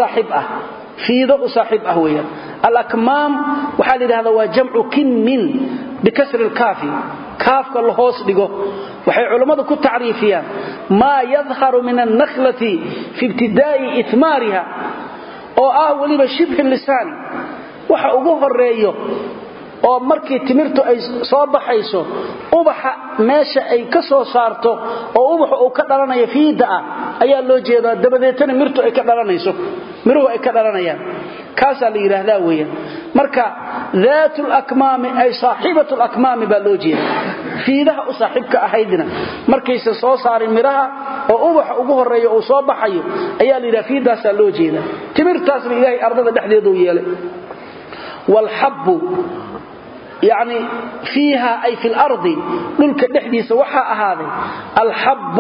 saaxib ah weeyaan al-akmam waxa la yiraahdaa waa jamcu kinmin bikasr al-kafi kaafka la hoos dhigo waxay culimadu ku taariifiyaan ma yadhharu min an-nakhlati fi ibtidaa'i ithmariha oo waliba shibh lisan waxa ugu horeeyo oo markii timirtu ay soo baxayso ubaxa meesha ay ka soo saarto oo ubaxa uu ka dhalanayo fiida ayaa loo jeedaa dabadeetana mirtu ay ka dhalanayso miruhu ay ka dhalanayaan kaas la yiraahdaa weeyaan marka dhaatul akmami ay saahibatul akmami baa loo jeedaa fiidaha u saaxibka ahaydina markaysa soo saarin miraha oo ubaxa ugu horeeyo oo soo baxayo ayaa la yiraahdaa fiidaas loo jeedaa timirtaas ilaahay ardada dhexdeeda u yeelay والحب يعني فيها أي في الأرض نلك الدحديث وحا هذا الحب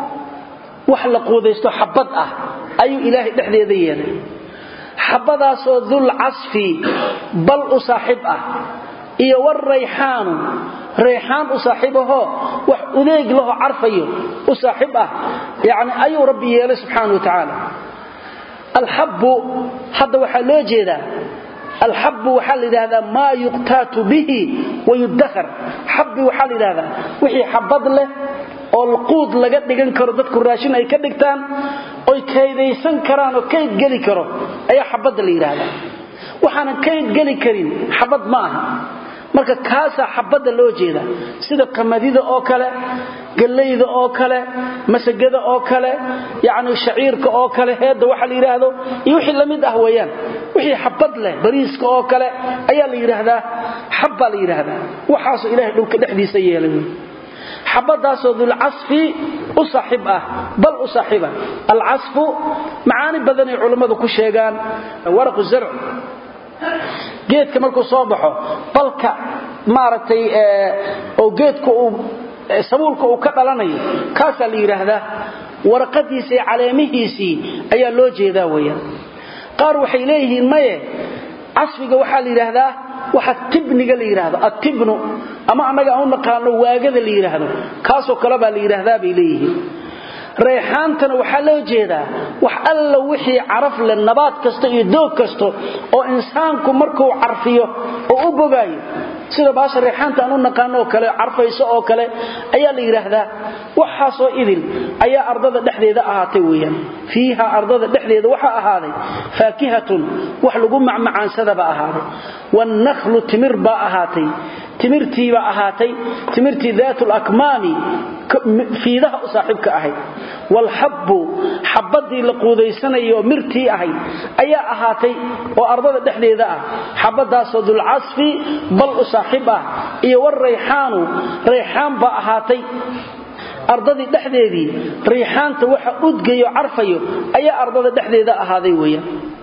وحلقوا ذيستو حبضة أي إله الدحدي ذيين حبضة ذو العصف بل أصاحبه إيه والريحان ريحان أصاحبه وأذيق له عرفيه أصاحبه يعني أي ربي يالي سبحانه وتعالى الحب حد وحلو جيدا الحب وحل هذا ما يقتات به ويدخر حب وحل هذا وحي حبض له القود لقد دغن كرو ددك راشين ay ka dhigtaan oo kaydeysan karaan oo kayd gali karo ayaa xabad la yiraahdaa waxaan kayd gali karin xabad ma aha marka kaasa xabada loo jeeda sida qamadida oo kale galeyda oo kale masagada oo kale yaani shaciirka oo kale heeda waxa la yiraahdo iyo wixii lamid ah weeyaan wixii xabad leh bariiska oo kale ayaa la yiraahdaa xabba la yiraahdaa waxaas ilaahay dhulka dhexdiisa yeelay حبداس ذو العصف أصاحبه بل أصاحبه العصف معاني بدني علماء ku sheegan waraq zarc geedka markuu soo baxo balka maartay oo geedku sabuulka uu ka dhalanayo kaas la yiraahdaa warqadiisa iyo caleemihiisi ayaa loo jeedaa weeyaan qaar waxay leeyihiin maye casfiga waxa la yiraahdaa waxa tibniga la yiraahdo atibnu ama anaga aan naqaano waagada la yiraahdo kaasoo kala baa la yiraahdaa bay leeyihiin reexaantana waxa loo jeedaa wax alla wixii caraf la nabaad kasta iyo doog kasta oo insaanku markuu carfiyo oo u bogaayo sida baasha reexaanta aan naqaano kale carfayso oo kale ayaa la yiraahdaa waxa soo idil ayaa ardada dhexdeeda ahaatay weeyaan fiiha ardada dhexdeeda waxa ahaaday faakihatun wax lagu macmacaansada ba ahaaday wan nakhlu timir ba ahaatay timirtii ba ahaatay timirtii dhaatul akmami fiidaha u saaxibka ahay wal habbu habadii la quudeysanayo mirtii ahay ayaa ahaatay oo ardada dhexdeeda ah habadaas oo dul casfi bal u saaxiba iyo war rayhaanu rayhaan ba ahaatay ardadii dhexdeedii rayhaanta waxa udgayo carfayo ayaa ardada dhexdeeda ahaaday weeyaan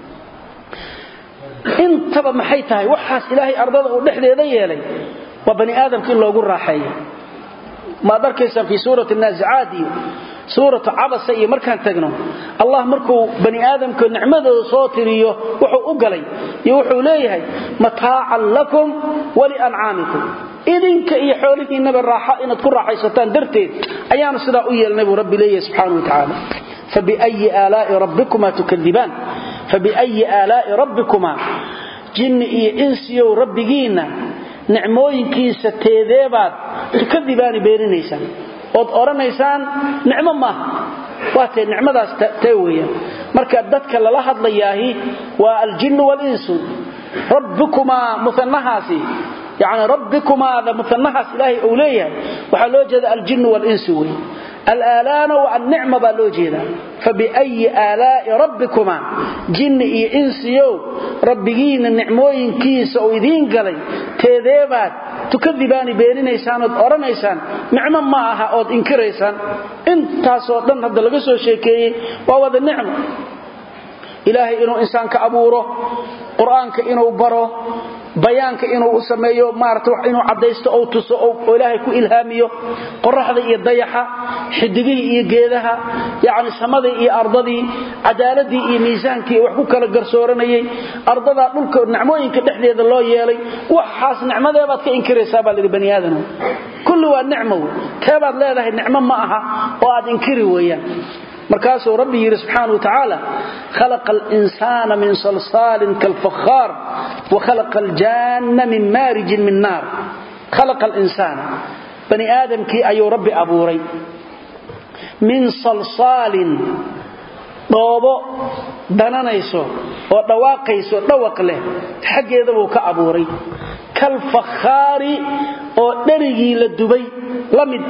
intaba maxay tahay waxaas ilaahay ardada uu dhexdeeda yeelay wa bani aadamka loogu raaxeeyo ما دركيسا في سورة النازعات سورة عبس iyo markaan tagno Allah markuu bani aadamka nicmadooda soo tiriyo wuxuu u galay iyo wuxuu leeyahay mataa'a lakum wa li an'amikum idinka iyo xoolihiinaba raaxa inaad ku raaxaysataan darteed ayaanu sida u yeelnay rabbi leeyahay subhanahu wa ta'ala fabi ayyi ala'i rabbikuma tukadiban fabi ayyi ala'i rabbikuma jinn iyo insi iyo rabbigiina nicmooyinkiisa teedeebaad tukadibaani beeninaysan oo oranaysaan nicmo ma waatay nicmadaas taweeyaan marka dadka la hadlayaahi waa aljinnu wal insu rabbukuma muthannahasi يعني ربكما هذا مثنهاس إلهي أوليه وحلو جد الجن والإنس الآلان والنعمة بالوجهنا فبأي آلاء ربكما جن إنس يو ربيين النعموين كيس أو إذين قلي تذيبات تكذبان بيننا إيسان وأرنا إيسان نعمة معها أو إنكر إيسان انت صوتنا هذا لقصوا شيكي وهو ذا النعمة إلهي إنه إنسان كأبوره قرآنك إنه بره bayaanka inuu u sameeyo maarto wax inuu cadeysto oo tuso oo Ilaahay ku ilhaamiyo qorraxda iyo dayaxa xidigii iyo geedaha yaani samada iyo ardadii cadaaladii iyo miisaankii wax ku kala garsooranayay ardada dhulka nicmooyinka dhexdeeda loo yeelay waxaas nicmadeebaad ka inkiraysaa baa lidii bani aadam kullu waa nicmo teebaad leedahay nicmo ma aha oo aad inkiri weeyaan مركاسو ربي سبحانه وتعالى خلق الإنسان من صلصال كالفخار وخلق الجان من مارج من نار خلق الإنسان بني آدم كي أيو ربي أبوري من صلصال ضوبو دنانيسو ودواقيسو دوق له حق يدبو كأبوري كالفخار ودرجي للدبي لمد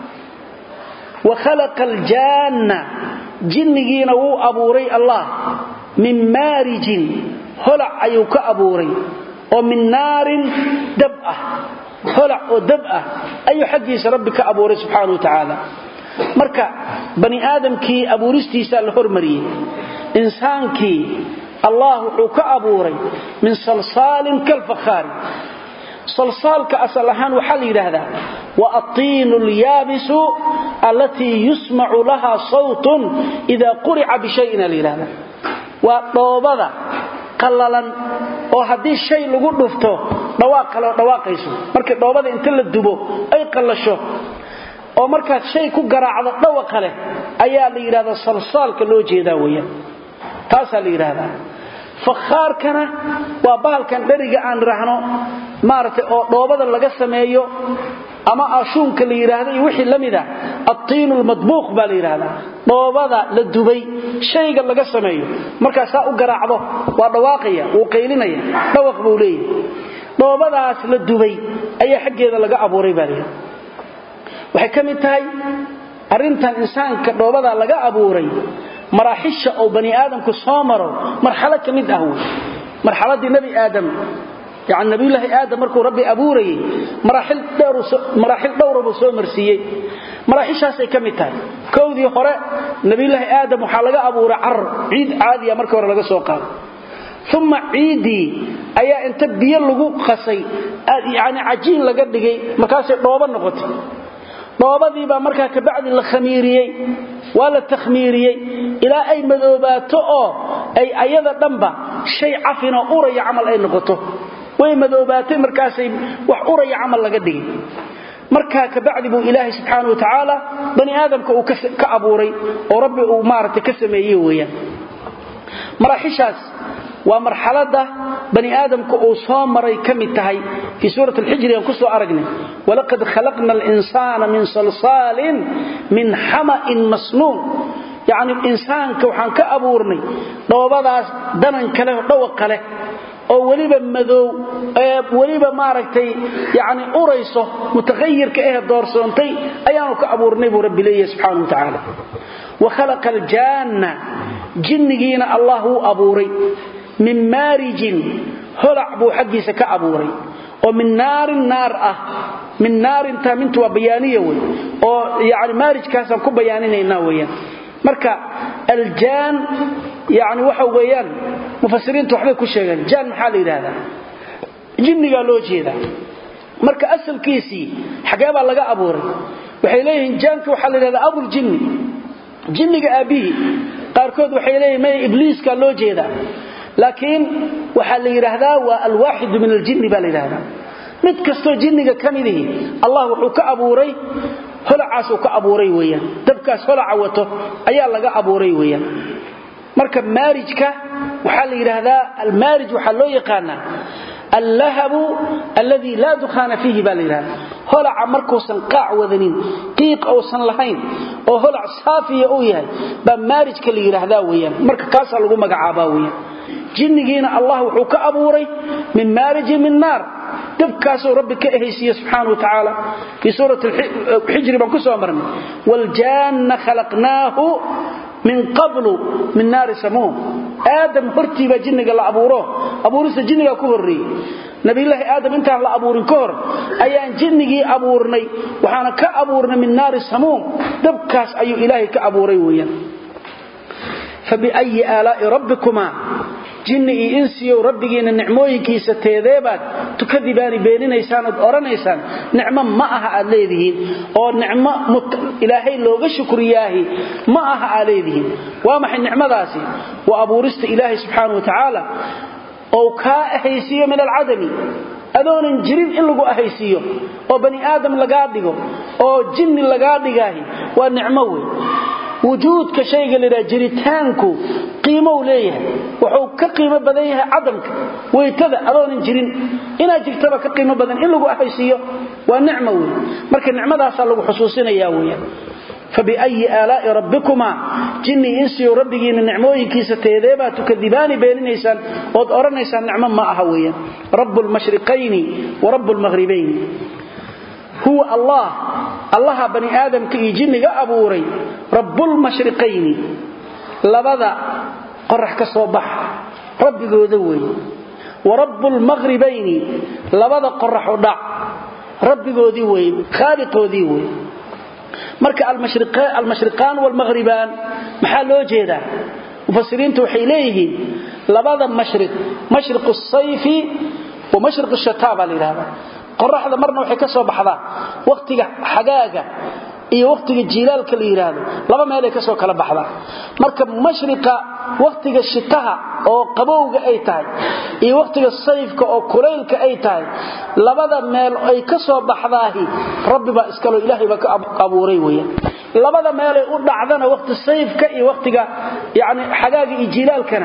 وخلق الجنة جنجين وو أبوري الله من مارج هلع أيوك أبوري ومن نار دبأة هلع ودبأة أي حديث ربك أبوري سبحانه وتعالى مركا بني آدم كي أبوريستي سألهر مريه إنسان كي الله حك أبوري من صلصال كالفخار صلصال كأسلحان وحلي هذا والطين اليابس التي يسمع لها صوت إذا قرع بشيء لهذا وطوبة قللا وهذه الشيء لقول نفته دواقيسو مركز طوبة انت للدبو أي قلشو ومركز شيء كقرع على الدواق له أيها لهذا الصلصال كالوجه داوية تاسا لهذا fakhaarkana waa baalkan dhariga aan raahno maartay oo dhoobada laga sameeyo ama ashuunka la yiraahdo iyo wixii lamida at-tiin al-madbuuq baa la yiraahdaa dhoobada la dubay shayga laga sameeyo markaas u garaacdo waa dhawaaqaya oo qaylinaya dhawaq buu leeyahay dhoobadaas la dubay ayaa xageeda laga abuuray baa leeyahay waxay kamid tahay arintan insaanka dhoobada laga abuuray maraaxisha oo bani aadamku soo maro marxalad kamid ah marxaladii nabi aadam يعني نبي الله آدم مركو ربي أبوري مراحل دور بسو مرسيي مراحل شاسي كمتان كودي خراء نبي الله آدم وحالقا أبوري عيد عادي مركو رلقا سوقا ثم عيدي أيا انت بيالغو خسي يعني عجين لقدقي مكاسي طوابا نغطي طوابا ذيبا مركا كبعد الخميريي ولا التخميريي إلى أي مذوباتو أي أيضا دنبا شيء عفنا أوري عمل أي نغطو way madoobaatay markaasay wax uraya amal laga dhigay marka ka bacdi buu ilaahay subhanahu wa ta'ala bani aadamka uu ka abuuray oo rabbi uu maartay ka sameeyay weeyaan maraxishaas waa marxalada bani aadamka uu soo maray kamid tahay fi suurat al-hijr aan ku soo aragnay walaqad khalaqna al-insana min salsalin min hama'in masnun yani insaanka waxaan ka abuurnay dhoobadaas danan kale dhaw kale oo waliba madow waliba maaragtay yaani urayso mutaghayyirka doorsoontay ayaanu ka abuurnay buu rabbi leeyahay subhanahu wa ta'ala wa khalaqa al-janna jinnigiina Allahu abuuray min maarijin holac buu xaqiisa ka abuuray oo min naarin naar ah min naarin taamintu wa bayaaniyo oo yaani maarijkaas ku bayaaninayna weeyaan marka al-jan يعني waxa weeyaan mufassiriintu waxay ku sheegan jaan maxaa la yiraahdaa jinniga loo jeeda marka asalkiisi xageeba laga abuuray waxay leeyihiin jaanka waxa la yiraahdaa abul jinni jinniga abi qaarkood waxay leeyihiin ma ibliiska loo jeeda laakiin waxa la yiraahdaa waa al-waahid min al-jinni baa la yiraahdaa mid kasto jinniga kamidii Allah wuxuu ka abuuray holacaas uu ka abuuray weeyaan dabkaas holaca wato ayaa laga abuuray weeyaan marka maarijka waxa la yiraahdaa al-maarij waxa loo yaqaana al-lahab alladhi la dukhana fihi balila holaca markuu san qaac wadanin qiiq oo san lahayn oo holac saafiya uu yahay ba maarijka la yiraahdaa weeyaan marka kaas lagu magacaabaa weeyaan jinnigiina Allah wuxuu ka abuuray min maarij min naar dabkaas oo rabbi ka ehaysiyo subhanahu wa ta'ala fi suurat al-hijr ba ku soo marnay wal janna khalaqnahu من قبل من نار سموم آدم هرتي بجنك الله أبورس جنك كهري نبي الله آدم انت الله أبورن كهر أيان جنكي أبورني وحانا كأبورنا من نار سموم دبكاس أي إلهي كأبوري ويا فبأي آلاء ربكما جنئي إنسي وربكين النعمويكي ستيذيبات تكذبان بينينيسان ودورانيسان نعمة معها عليذهين أو نعمة إلهي لوغ شكرياهي معها عليذهين وامح النعمة ذاسي وأبو رست إلهي سبحانه وتعالى أو كأهيسية من العدم أذون جرين إن لغو أهيسية أو بني آدم لقادقه أو جن لقادقه والنعموي وجود كشيء اللي جريتانكو قيمه وليه وحو كقيمه بدنها عدمك ويتذا ادون جيرين انا جرتبا كقيمه بدن ان لو احيسيو ونعمه marka nicmadaas lagu xusuusinaya weeyaan فبأي آلاء ربكما جني إنسي وربكين النعموينكيسة تيذيبا تكذباني بينيسان وأرنيسان نعمة ما أهويا رب المشرقين ورب المغربين هو الله بني آدم كي جني أبوري رب المشرقين لبدا قرح كصوبح ربي قودوي ورب المغربين لبدا قرح ودع ربي قودوي خالق قودوي marka al-mashriqan wal maghriban maxaa loo jeedaa mufassiriintu waxay leeyihiin labada mashriq as-sayfi wa mashriq ash-shataa balilaba qorraxda marna waxay ka soo baxdaa waqtiga xagaaga iyo waqtiga jiilaalka la yiraahdo laba meel ay ka soo kala baxdaa marka mashriqa waqtiga shitaha oo qabowga ay tahay iyo waqtiga sayfka oo kuleylka ay tahay labada meel ay ka soo baxdaahi rabbi ba iskalo ilaahay ba ka abuuray weeyaan labada meel ay u dhacdana waqti sayfka iyo waqtiga yaani xagaaga iyo jiilaalkana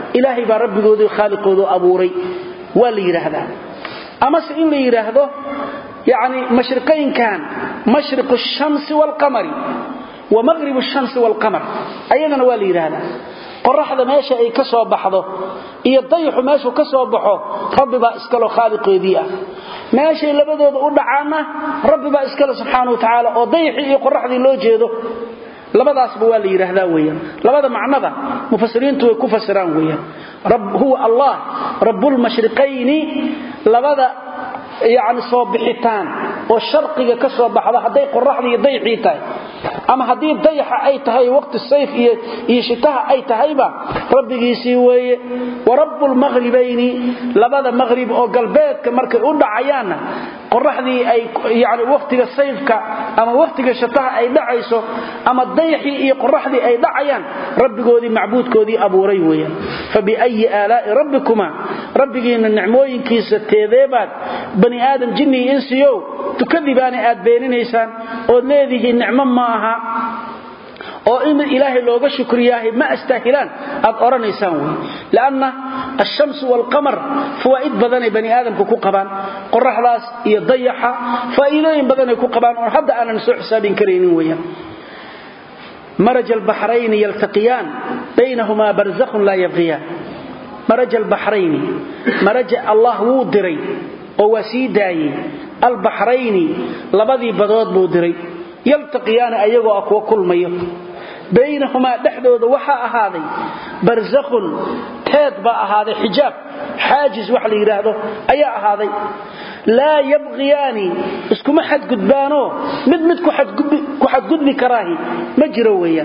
ilaahay baa rabbigoodu khaliqoodu abuuray waa la yiraahdaa ama si in la yiraahdo يعني مشرقين كان مشرق الشمس والقمر ومغرب الشمس والقمر أيضا والي هذا قرحة ماشي أي كسو بحضه يضيح ماشي كسو بحه رب با اسكاله خالق يديه ماشي لبدود ودعانا رب با اسكاله سبحانه وتعالى وضيح قرحة لو جيده لبداس بو waa la yiraahdaa weeyaan labada macnada mufassiriintu way ku fasiraan weeyaan rabb huwa allah rabbul mashriqayn labada يعني soo bixitaan oo sharqiga ka soo baxda haday qorraxda dayxii tahay ama hadii dayxa ay tahay waqti sayf iyo shitaha ay tahayba rabbigiisi weeye wa rabbul maghribayni labada maghrib oo galbeedka markay u dhacayaana qorraxdii ay yani waqtiga sayfka ama waqtiga shitaha ay dhacayso ama dayxii iyo qorraxdii ay dhacayaan rabbigoodii macbuudkoodii abuuray weeyaan fa bi ayyi alaa'i rabbikuma rabbigiina nicmooyinkiisa teedeebaad bani aadam jinni insiyo tukadibaani aad beeninaysaan oo leedihiin nicmo ma aha oo in ilaahay looga shukriyahay ma astaahilaan aad oranaysaan way laana ash-shams wal qamar fawaid badan bani aadamku ku qabaan qorraxdaas iyo dayaxa faa'iidooyin badan ay ku qabaan oo hadda aanan soo xisaabin kareenin weeyaan maraj al-bahrayn yaltaqiyan baynahuma barzakh la yabghiyan maraj al-bahrayn maraj Allah wuu diray oo wasiidaayay al-bahrayn labadii badood buu diray yaltaqiyaan ayagoo akwa kulmayo baynahuma dhaxdooda waxa ahaaday barzakhun teed ba ahaaday xijaab xaajiz wax la yiraahdo ayaa ahaaday la yabghiyani iskuma xad gudbaano mid ku xad gudbi karaahi ma jiro weeyaan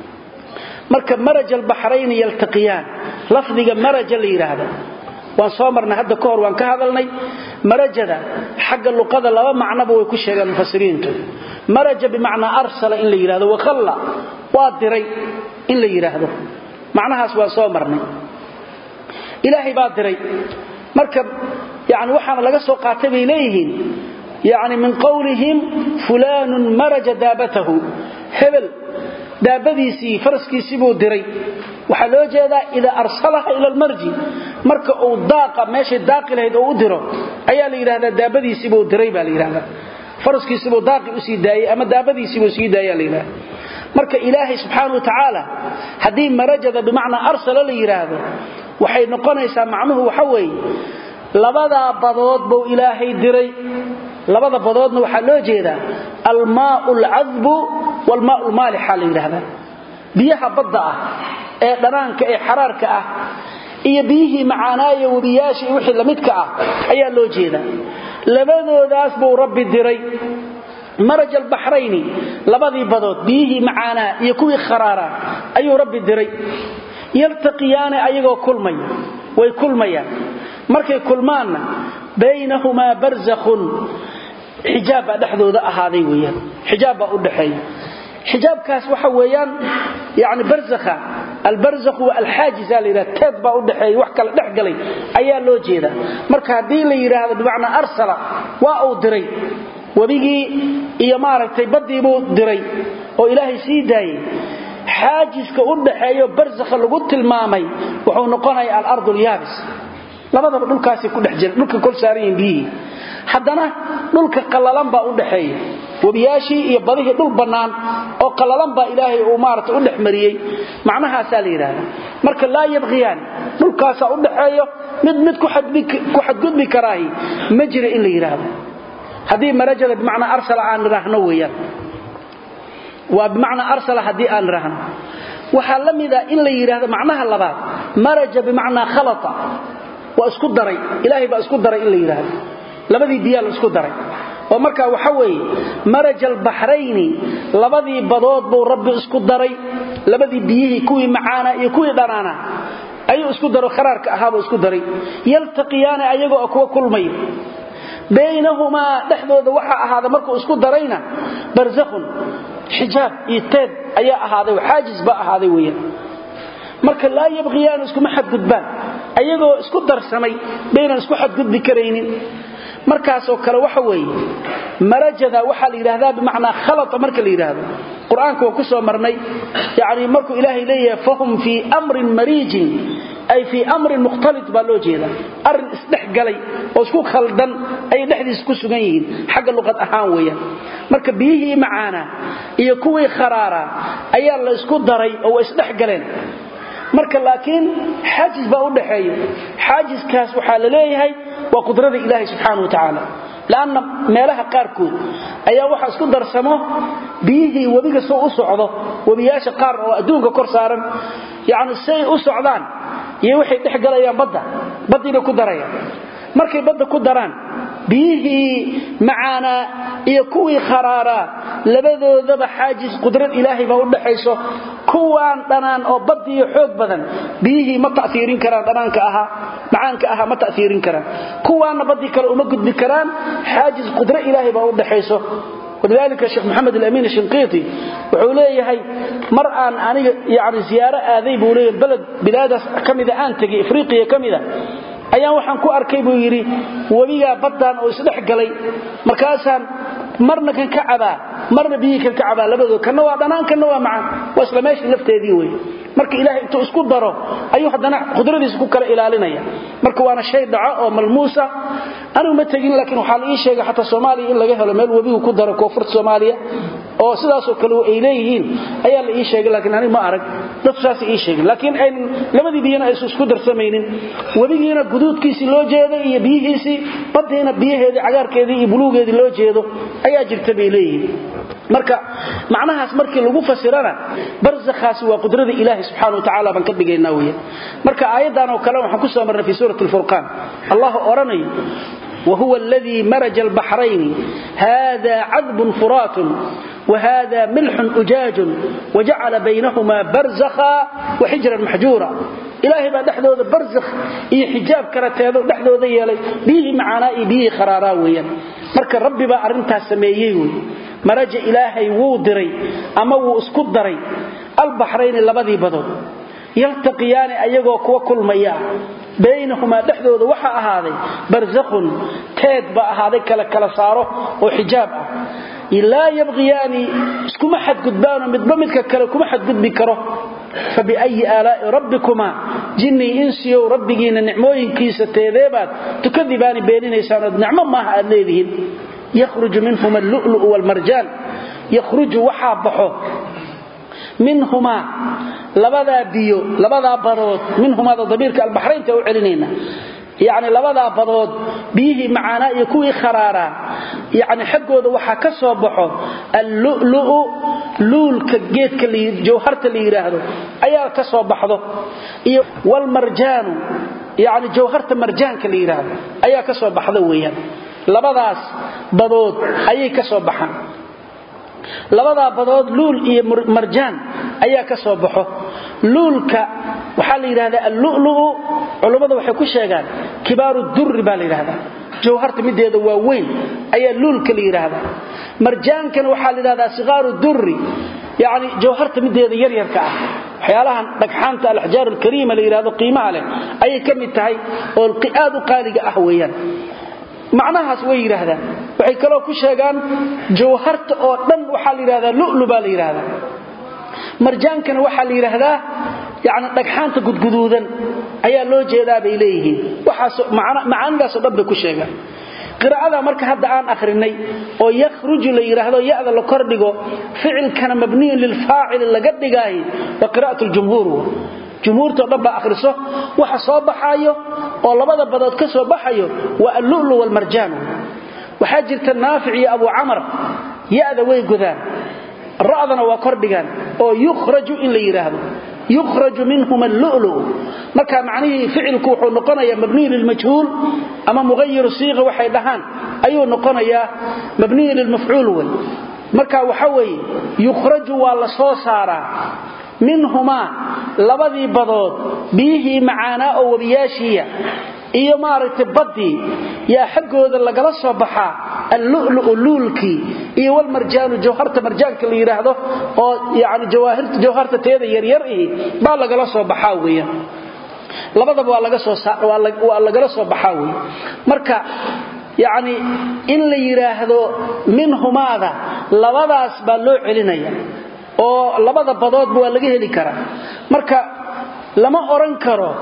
marka maraj al-bahrayn yaltaqiyaan lafdiga maraj la yiraahdo waan soo marnay hadda ka hor waan ka hadalnay marajada xagga luqada laba macnaba way ku sheegaan mufassiriintu maraja bimaana arsala in la yiraahdo wa khalla waa diray in la yiraahdo macnahaas waa soo marnay ilaahi baa diray marka yaani waxaan laga soo qaatay bay leeyihiin yaani min qawlihim fulan maraja daabatahu hebel daabadiisi faraskiisi buu diray waxa loo jeedaa ila arsalaha ila almarji marka uu daaqa meesha daaqilayd oo u diro ayaa la yiraahdaa daabadiisi buu diray baa la yiraahdaa faraskiisi buu daaqi u sii daayay ama daabadiisi buu sii daayay la yiraahdaa marka ilaahi subhanahu wa ta'ala hadii marajada bimaana arsala la yiraahdo waxay noqonaysaa macnuhu waxa weey labada badood buu ilaahay diray labada badoodna waxa loo jeedaa al-maa'ul 'adbu wal maa'ul malih la yiraahdaa biyaha badda ah ee dhanaanka ee xaraarka ah iyo biyihii macaanaayo wabiyaashi wixii lamidka ah ayaa loo jeedaa labadoodaas buu rabbi diray maraj al-bahrayn labadii badood biyihii macaanaa iyo kuwii kharaara ayuu rabbi diray yaltaqiyaan ayagoo kulmay way kulmayaan markay kulmaana baynahuma barzakhun xijaab dhaxdooda ahaaday weeyaan xijaab u dhaxeeyo xijaabkaas waxa weeyaan yaani barzakha albarzakh wa alhaajiz ila tadba u dhaxeey wax kala dhaxgalay ayaa loo jeedaa marka hadii la yiraahdo bimacna arsala waa uu diray wabigi iyo maaragtay badii buu diray oo ilaahay sii daayay xaajiska u dhaxeeyo barzakha lagu tilmaamay wuxuu noqonayaa al-ardul yaabis labadaba dhulkaasi ku dhex jira dhulka kol saareen biyi haddana dhulka qallalan baa u dhaxeeya wabiyaashi iyo badihi dhul banaan oo qallalan baa ilaahay uu maartay u dhaxmariyay macnahaas la yiraahdo marka la yabghiyaan dhulkaas u dhaxeeyo mid ku xadgudbi karaahi ma jira in la yiraahdo hadii marajada bimaana arsala aan raahno weeyaan waa bimaana arsala hadii aan raahno waxa lamida in la yiraahdo macnaha labaad maraja bimaana khalata wa isku daray ilaahay baa isku daray in la yiraahdo labadii biya la isku daray oo marka waxa weeye maraj al-bahrayn labadii badood buu rabbi isku daray labadii biyihii kuwii macaana iyo kuwii dhanaana ayuu isku daro kharaarka ahaaba isku daray yaltaqiyaan ayagoo kuwa kulmay baynahuma dhaxdooda waxa ahaada markuu isku darayna barzakhun xijaab iteed ayaa ahaaday xaajiz ba ahaaday weeyaan marka la yabghiyaan isku ma xadgudbaan ayagoo isku darsamay bayna isku xadgudbi kareynin markaas oo kale waxa weeye marajada waxa la yiraahdaa bimaana khalata marka la yiraahdo quraanku waa ku soo marnay yaani markuu ilaahay leeyahay fahum fi amrin marijin ay fi amrin mukhtalit baa jeeda arin isdhexgalay oo isku khaldan ay dhexdiis ku sugan yihiin xagga luqad ahaan weeyaan marka biyihii macaana iyo kuwii kharaara ayaa la isku daray oo isdhexgaleen marka laakiin xaajiz baa u dhaxeeyo xaajizkaas waxa la leeyahay waa qudrada Ilaahay subhanahu wa ta'ala laana meelaha qaarkood ayaa waxa isku darsamo biyihii wabiga soo u socdo wabiyaasha qaar oo adduunka kor saaran yaani say u socdaan iyo waxay dhexgalayaan badina ku darayaan markay badda ku daraan biyihii macaana iyo kuwii kharaara labadoodaba xaajiz qudrad Ilaahay baa u dhaxayso kuwaan dhanaan oo badiyo xoog badan biyihii ma ta'thiirin karaan dhanaanka aha macaanka aha ma ta'thiirin karaan kuwaana badii kale uma gudbi karaan xaajiz qudrad Ilaahay baa u dhaxayso ولذلك الشيخ محمد الأمين الشنقيطي وحوليه هي مرأة يعني زيارة آذي بوليه بلاد كمذا أنتقي إفريقيا كمذا أيام وحن كو أركي بيري وبيا بدان أو يسدح قلي مركاسا مرنا كان كعبا مرنا بيه كان كعبا لبدو كنوا دنان كنوا معا واسلا ماشي لفته ديوي marka ilaahay intuu isku daro ayuu hadana qudradiisa ku kala ilaalinaya marka waana shay dhaca oo malmuusa anu ma tagin laakiin waxa la ii sheegay xataa Soomaaliya in laga helo meel wabigu ku daro koonfurta Soomaaliya oo sidaas oo kale ay leeyihiin ayaa la ii sheegay laakiin ani ma arag dad saas ii sheegay laakiin ay labadii biyana ay isku darsamaynin wabigiina guduudkiisi loo jeeday iyo biyihiisi badina biyaheedii cagaarkeedii iyo buluugeedii loo jeedo ayaa jirta bay leeyihiin marka macnahaas markii lagu fasirana barzakhaas waa qudrada Ilaahay subhanahu wa ta'ala ban ka dhigaynaa weeye marka aayadan oo kale waxaan ku soo marnay fi suurat al-furqan Allah oranay وهو الذي مرج البحرين هذا عذب فرات وهذا ملح أجاج وجعل بينهما برزخا وحجرا محجورا إلهي بقى دحدوذ برزخ إيه حجاب كرتاذو دحدوذ يلي بيه معاناء بيه خراراويا مركا ربي بقى أرنتها سمييوي مرج إلهي وودري أما واسكدري البحرين اللبذي بدو يلتقيان أيقوا كوا كل مياه بينهما دحدوذ وحا هذا برزخ تاد بقى هذا كلا صاره وحجاب لا يبغيان كما حد قدبان مدبمدك كلا كما حد قد بكره فبأي آلاء ربكما جني إنسي وربكين نعموين كيسة تيذيبات تكذبان بينين يساند نعم ما هذين يخرج منهما اللؤلؤ والمرجان يخرج وحابحه منهما لبدا بيو لبدا برود منهما ضمير البحرين توعلنينا يعني لبدا برود بيه معانا يكوي خرارا يعني حقوده waxa ka soo baxo اللؤلؤ لولka geedka jawharta la yiraahdo ayaa ka soo baxdo iyo wal marjaan يعني jawharta marjaanka la yiraahdo ayaa ka soo baxdo weeyaan labadaas badood ayay ka soo baxaan labada badood luul iyo marjaan ayaa ka soo baxo luulka waxa la yiraahdaa al-lu'lu'u culimadu waxay ku sheegaan kibaaru durri baa la yiraahdaa jawharta mideeda waa weyn ayaa luulka la yiraahdaa marjaankana waxa la yiraahdaa sigaaru durri yaani jawharta mideeda yar yarka ah waxyaalahan dhagxaanta al-ahjar al-kariima la yiraahdo qiimaha leh ayay kamid tahay oo qiyaadu qaaliga ah weeyaan macnahaas way yiraahdaan waxay kale ku sheegaan jawharta oo dhan waxa la yiraahdaa lu'lu baa la yiraahdaa marjaankana waxa la yiraahdaa yaani dhagxaanta gudguduudan ayaa loo jeedaa bay leeyihiin waxa macnahaas oo dhan bay ku sheegaan qiraa'ada marka hadda aan akhrinay oo yakhruju la yiraahdo yaada la kordhigo ficilkana mabni lil faa'il laga dhigay wa qira'atul jumhuur jumhuurta dhanba akhriso waxa soo baxayo oo labada badood ka soo baxayo waa al-lu'lu wal marjaan waxa jirta naafi' iyo abu amr yaada way godaan raadana waa kordhigan oo yukhraju in la yiraahdo yukhraju minhum al-lu'lu marka macnaheedu ficilku wuxuu noqonayaa mabni lil majhuul ama mughayyir siiqa waxay dhahan ayuu noqonayaa mabni lil maf'uul way marka waxa way yukhraju waa la soo saaraa minhuma labadii badood bihi macaana oo wabiyaashiya iyo maaragtay badii yaa xaqooda lagala soo baxaa al-lu'lu'u lulki iyo wal marjaan jawharta marjaanka la yiraahdo oo yaani jawharta teeda yar yar baa lagala soo baxaa weeyaan labadaba waa lagala soo baxaa weey marka yaani in la yiraahdo minhumaada labadaas baa loo celinaya oo labada badood waa laga heli karaa marka lama oran karo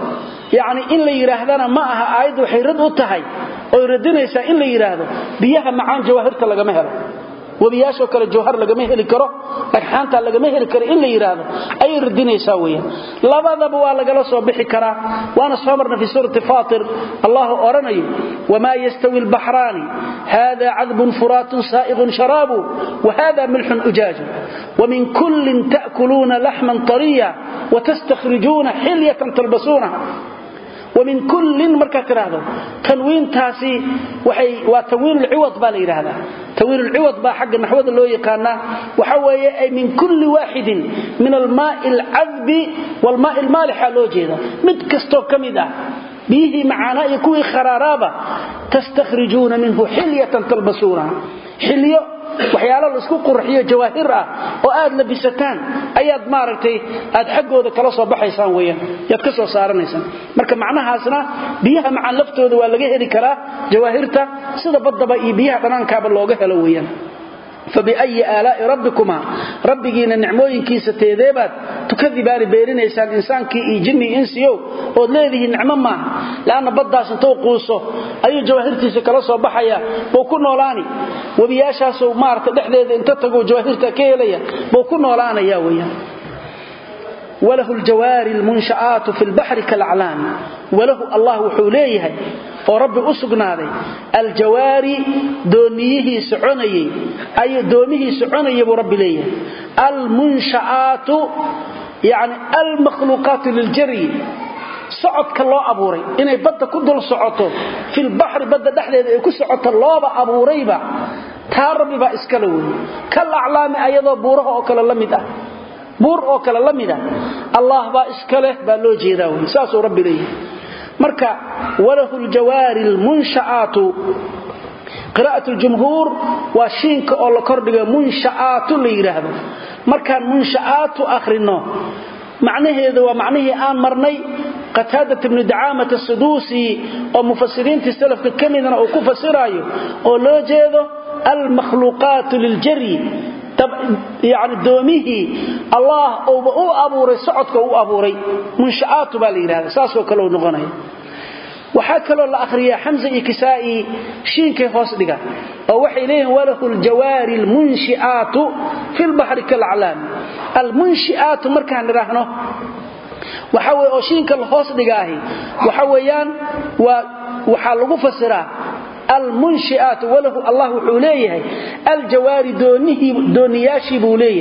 يعني إن لا يراهدنا معها آيد وحيرد أتهي ويردنا يسا إن لا يراهدو بيها معان جواهرة لغا مهر وبياشو كلا جوهر لغا مهر كرو لكحانتا لغا مهر كرو إن لا يراهدو أي ردنا يساويا لبدا بوا لغا لسو بخي كرا وانا صبرنا في سورة فاطر الله أرني وما يستوي البحران هذا عذب فرات سائغ شرابه وهذا ملح أجاج ومن كل تأكلون لحما طريا وتستخرجون حلية تلبسونها ومن كل مركز هذا تنوين تاسي وتنوين العوض بالي هذا تنوين العوض با حق النحو اللي هو يقانا وحوى أي من كل واحد من الماء العذب والماء المالح لو جيدا متكستو كمدا به معنا يكون خرارابا تستخرجون منه حلية تلبسونها حلية waxyaalo la isku qurxiyo jawaahir ah oo aad labisataan ayaad maaragtay aad xaqooda kala soo baxaysaan weeyaan yaad ka soo saaranaysan marka macnahaasna biyaha macaan laftooda waa laga heli karaa jawaahirta sida badaba iyo biyaha dhanaankaaba looga helo weeyaan فبأي آلاء ربكما ربكينا نعموين كيسة تيديبات تكذبان بيرينيسان إنسان كي جني إنسيو ودليذه النعمة معه لأن بداس توقوصه أي جواهرتي سكالسوا بحيا بوكو نولاني وبياشاسوا مارت دحليذ انتتقوا جواهرتا كيليا بوكو نولاني يا ويا وله الجوار المنشآت في البحر كالأعلام وله الله حوليه ورب أسقناذي الجواري دونيه سعنيه أي دونيه سعنيه برب ليه المنشآت يعني المخلوقات للجري صعد كالله أبوري إنه بدأ كدل صعده في البحر بدأ دحلي يكون صعد الله أبوري با تارب با إسكالوي كالأعلام أيضا بوره أكل اللمدة بور أكل اللمدة الله با إسكاله با لو جيداوي ساسو رب ليه مركا وله الجوار المنشآت قراءة الجمهور وشينك أولا كردقى منشآت اللي يرهده مركا منشآت آخرينه معنيه هذا ومعنيه آن مرني قتادة بن دعامة السدوسي ومفسرين تستلف كمينا أو كفسرايو ولو جيده المخلوقات للجري يعني دوميه الله أو أبوري سعودك أو أبوري منشآت بالإرادة ساسو كلو نغني وحكلوا الأخرية حمزة إكسائي شينكي فاصدقا ووحي إليه وله الجوار المنشآت في البحر كالعلام المنشآت مركان نراهنه وحوي أوشينك الفاصدقاهي وحويان وحالغو فسراه المنشآت وله الله حوليه الجوار دونياشي بوليه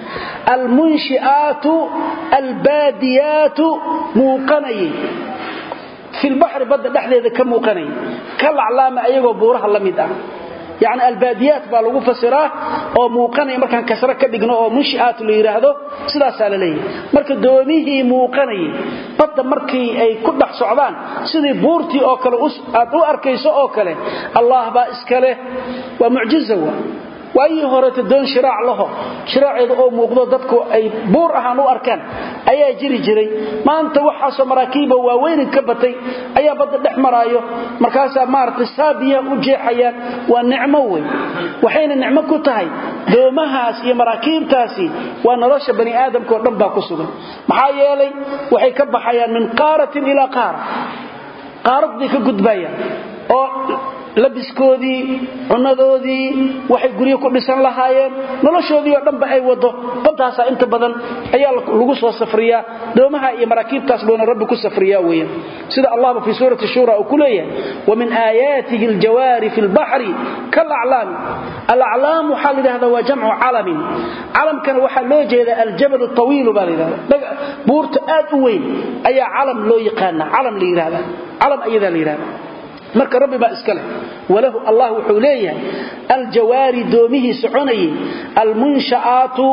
المنشآت الباديات موقني في البحر بدأ دحليذا كموقني كالعلامة أيضا بورها اللمدة يعني الباديات بالغو فسراه oo muuqanay markaan kasra ka dhigno oo munshi'aat la yiraahdo sidaas la leeyahay marka doonihi muuqanay badda markii ay ku dhax socdaan sidii buurtii oo kale aad u arkayso oo kale Allah ba iska leh waa mucjizo waayi horata doon shiraac laho shiraaceedu oo muuqdo dadku ay buur ahaan u arkaan ayaa jiri jiray maanta waxa soo maraakiiba waaweyn ka batay ayaa badda dhex maraayo markaas maartay saabiya u jeexayaan waa nicmo weyn waxayna nicmo ku tahay doomahaas iyo maraakiibtaasi waa nolosha bani aadamka oo dhan baa ku sugan maxaa yeelay waxay ka baxayaan min qaaratin ila qaaradii ka gudbayaan oo labiskoodii cunadoodii waxay guriyo ku dhisan lahaayeen noloshoodii oo dhanba ay wado baddaas inta badan ayaa lagu soo safriyaa doomaha iyo maraakiibtaas boona rabbi ku safriyaa weeyaan sida Allah fi suurati shura uu kuleeyahay wa min ayatihi aljawari fil bahri kal a'lam al a'lam halida hada wa jam'u alam alam kan waxa loo jeeda al jabal at-tawil balida buurta aad u weyn ayaa alam loo yaqaan alam la yiraahdo alam ayada la yiraahdo marka rabbi ba iska leh walahu allah wuxuu leeyahay aljawaari doomihi soconay almunshaatu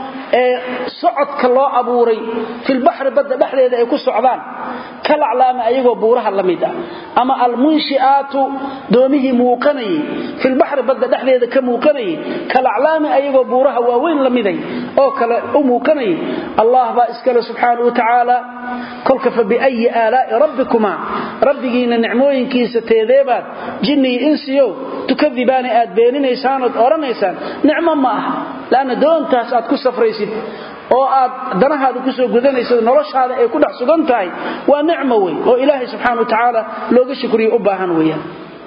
socodka loo abuuray fil bahri badda dhaxdeeda ay ku socdaan kala calaama ayagoo buuraha lamid ah ama almunshaatu doomihi muuqanay fil bahri badda dhaxdeeda ka muuqanay kala calaama ayagoo buuraha waaweyn lamid ah oo kala u muuqanay allah ba iska leh subhanahu wa ta'ala kulka fa bi ayi alaa'i rabbikuma rabbigiina nicmooyinkiisa teedeebad jinni insiyo tukadibaani aad beeninaysaan oo oranaysaan nicmo ma aha laana doontaas aad ku safraysid oo aad danahaada ku soo gudanayso noloshaada ay ku dhex sugan tahay waa nicmo weey oo ilaahay subxaanahu wa ta'ala looga shukriyo u baahan weeyaan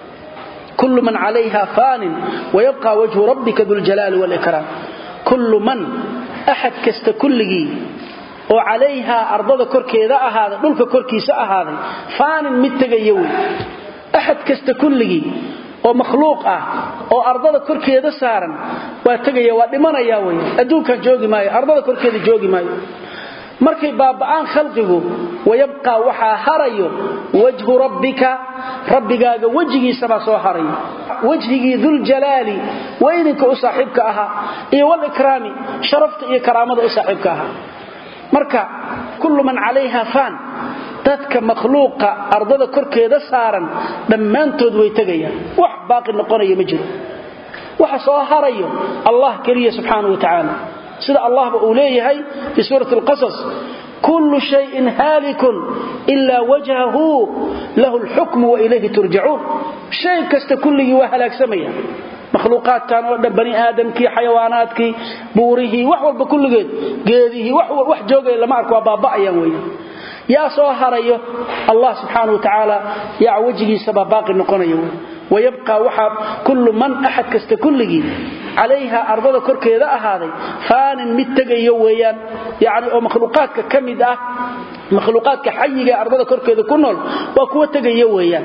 kullu man 'alayha fanin wa yabqa wajhu rabbika dhul jalali wal ikram kullu man ahad kasta kulligi oo 'alayha ardada korkeeda ahaada dhulka korkiisa ahaaday fanin mid tagayo weey ahad kasta kulligi oo makhluuq ah oo ardada korkeeda saaran waa tagaya waa dhimanaya way adduunka joogi maayo ardada korkeeda joogi maayo markay baabaan khalqigu wayabqa waxa harayo wajhu rabbika rabbigaaga wajigiisa ba soo harayo wajhigi dhul jalali waynka u saaxibka aha iyo wal ikrami sharafta iyo karaamada u saaxibka aha marka kullu man 'alayha fan dadka makhluuqa ardada korkeeda saaran dhamaantood way tagayaan wax baaqi noqonayo ma jiro waxa soo harayo Allah kaliya subhanahu wa ta'ala sida Allah uu leeyahay fi surati al-qasas kullu shay'in halikun illa wajhahu lahu al-hukmu wa ilayhi turja'un shay kasta kulligi waa halaagsamaya makhluuqaadkan oo dhan bani aadamkii xayawaanaadkii buurihi wax walba kulligeed geedihi wax joogay lama arko baaba'ayaan weeyaan yaa soo harayo Allah subhanahu wa ta'ala yaa wajigiisa baaqi noqonayo ويبقى وحاب كل من أحد كست كله عليها أرضا كركيدا أهذي فان متجي ويان يعني أو مخلوقات كمدة مخلوقات كحيجة أرضا كركيدا كنول وقوة تجي ويان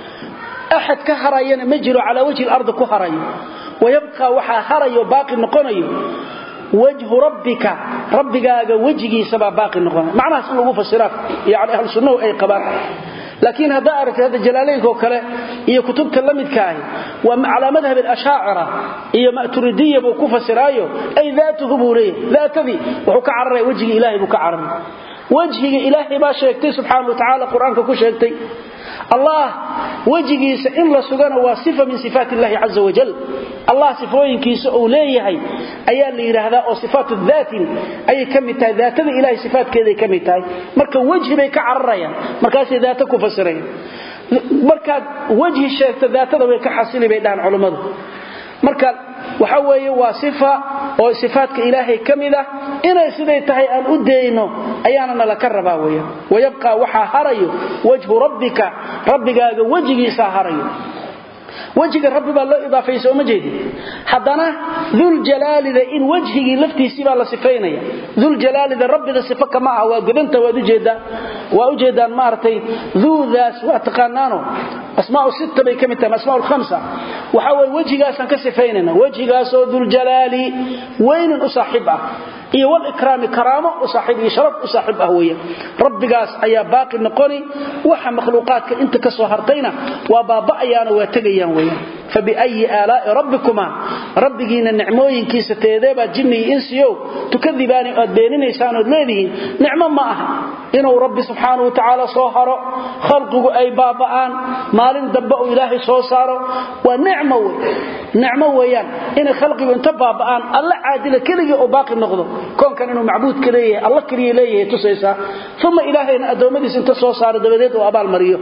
أحد كهرايان مجرى على وجه الأرض كهراي ويبقى وحا هراي باقي نقني وجه ربك وجهي سبب باقي نقني معناه سنو فسرات يعني أهل السنة أي قبار لكن هذا أرك هذا جلالين كوكله هي كتب كلمت كاي وعلى مذهب الأشاعرة هي مأتريدية بوكوفة سرايو أي ذاته بوريه ذاته وحك عرّي وجه إلهي بك عرّي وجه إلهي ما شيكتي سبحانه وتعالى قرآنك كو شيكتي الله وجهي سئن لسغانا وصفة من صفات الله عز وجل الله صفوين كيس أوليه أي اللي هذا أو صفات الذات أي كمتاي ذات الإله صفات كذا كمتاي مركا وجه بيك عريا مركا ذاتك فسرين مركا وجه الشيخ ذاته بيك حاصل بيدان علماء مركا وحوي وصفة أو صفات كإلهي كمدة إن سيدي تهي أن أدينه أيانا لكربا ويبقى وحا هريو وجه ربك وجهي ساهريو وجه الرب بالله إضافة سوى مجيدي حدنا ذو الجلال ذا إن وجهه لفتي سيبا لصفينيا ذو الجلال ذا الرب ذا صفك معه وقبنت وأجدا مارتين ذو ذاس واتقانانه أسماء 6 بيكمتهم أسماء 5 وحاول وجهه سنكسفيننا وجهه ذو الجلال وين أصاحبه iyo wal ikraam karaamo oo saaxiib sharaf oo saaxiib ah weeye rabbigaas ayaa baaqi noqoni waxa makhluuqaadka inta ka soo hartayna waa baaba'ayaan waa tagayaan weeye fabi ayi aalaa'i rabbikuma rabbigiina nicmooyinkiisa teedeeba jinni insiyo tukadibaani oo beeninaysaan oo leedihiin nicmo ma aha inuu rabbi subhanahu wa ta'ala soo haro khalqigu ay baaba'aan maalin dabba oo ilaahay soo saaro waa nicmo weeyaan in khalqigu inta baaba'aan alla caadila kaliya oo baaqi noqdo كون كان انه معبود كليه الله كليه ليه تسيسا ثم الهينا ادومديس انت سو سار دبديد oo abaal mariyo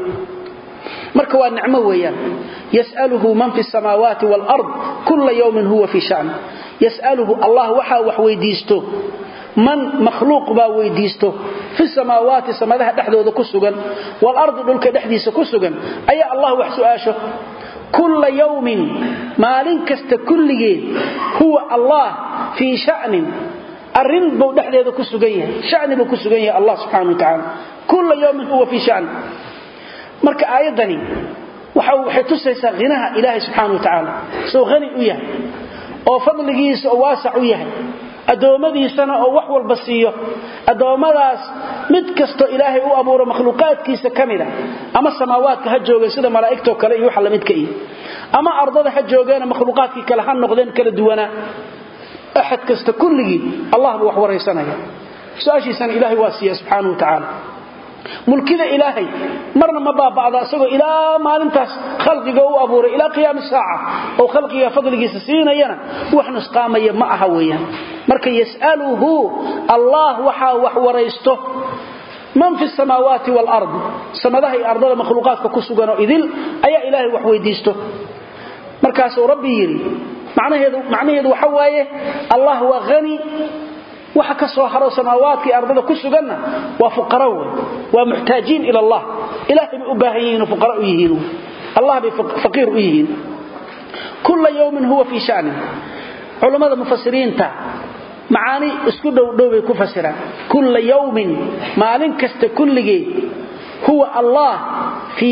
marka waa nicmo weeyaan yas'aluhu man fi samawati wal ard kull yawmin huwa fi sha'n yas'aluhu Allah waxa wax weydiisto man makhluuq ba weydiisto fi samawati samadaha dhaxdooda ku sugan wal ard dhulka dhaxdiisa ku sugan ayaa Allah wax su'aasho كل يوم مالين كست كليه هو الله في شأن الرن بو دخديده كسغيه شأن بو كسغيه الله سبحانه وتعالى كل يوم هو في شأن marka aayadani waxay tusaysaa qinaha Ilaahay subhanahu wa ta'ala soo qani u yahay oo fadligiisa oo waasac u yahay adoomadiisana oo wax walba siiyo adoomadaas mid kasto Ilaahay u abuuro makhluuqaadkiisa kamida ama samaawaadka ha jooga sida malaa'ikto kale iyo waxa la midka ah ama ardada ha joogeena makhluuqaadkii kala han noqdeen kala duwana ahad kasta kulligi Allah buu wax wareysanaya su'aashiisan Ilaahay waasiya subhanahu wa ta'ala mulkida Ilaahay marna ma baabada asagoo ilaa maalintaas khalqiga uu abuuray ilaa qiyaam saaca oo khalqiga fadligiisa siinayana wax nusqaamaya ma aha weeyaan marka yas'aluhu Allah waxa wax wareysto man fi samawati wal ard samadaha iyo ardada makhluuqaadka ku sugan oo idil ayaa Ilaahay wax weydiisto markaas oo rabbi yiri macnaheedu waxa waaye Allah waa ghani waxa ka soo haro samaawaadka ardada ku suganna waa fuqara waa muxtaajiin ila Allah ilaahi u baahanyiin fuqara u yihiin Allah bi faqir u yihiin kullu yawmin huwa fi sha'n culimada mufassiriinta maani isku dhowdhoway ku fasiraan kullu yawmin maalin kasta kulligii huwa Allah fi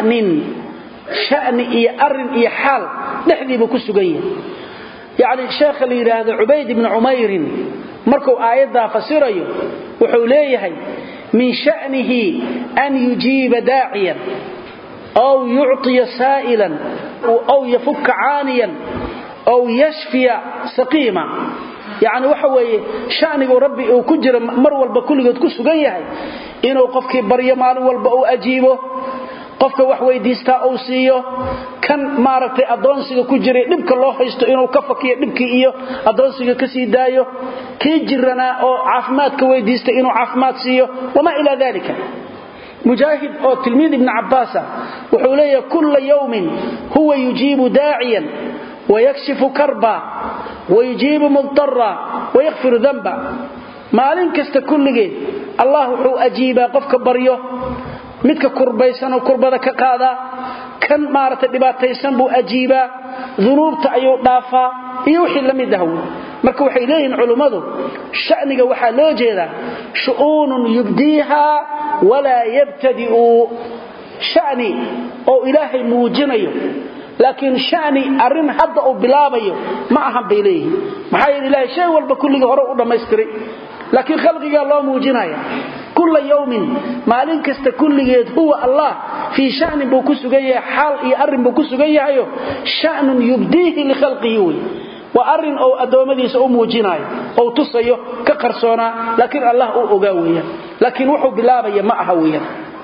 sha'ni iyo arin iyo xaal dhaxdiiba ku sugayay yaani sheekh li yiraahdo Ubayd ibn Umayr markuu aayada fasirayo wuxuu leeyahay min sha'nihi an yujiba daa'iyan aw yu'ti sa'ilan aw yafuk 'aaniyan aw yashfiya saqima يعني waxa weeye shaanigu rabbi uu ku jiro mar walba kulligood ku sugan yahay inuu qofkii bariyo maalin walba uu ajiibo qofka wax weydiista uu siiyo kan maaragtay adoonsiga ku jiray dhibka loo haysto inuu ka fakiyo dhibkii iyo adoonsiga ka sii daayo kii jirana oo caafimaadka weydiista inuu caafimaad siiyo wama ila dalika مجاهد أو تلميذ ابن عباس وحوليه كل يوم هو يجيب داعيا ويكشف كربا ويجيب مضطرا ويغفر ذنبا مالين كست كل جيد الله وحو أجيبا قفك بريو متك كربيسان وكربا كقادا كان مارت دباتيسان بو أجيبا ذنوب تعيو دافا يوحي لم يدهو marka waxay leeyihiin culimadu shaniga waxa loo jeedaa shu'uun yubdiha wala yabtadi'u shani oo ilaahay muujinayo laakiin shani arin hadda uu bilaabayo ma aha beeleeyay maxay ilaahay shay walba kulliga hore u dhameystiray laakiin khalqiga loo muujinaya kullu yawmin maalin kasta kulligeed huwa Allah fi shani buu ku sugan yahay xaal iyo arin buu ku sugan yahay sha'nun yubdihi li khalqihi وأرن أو أدومديس أو موجيناي أو تصيو كقرصونا لكن الله أغاويا لكن وحو بلابا معها ويا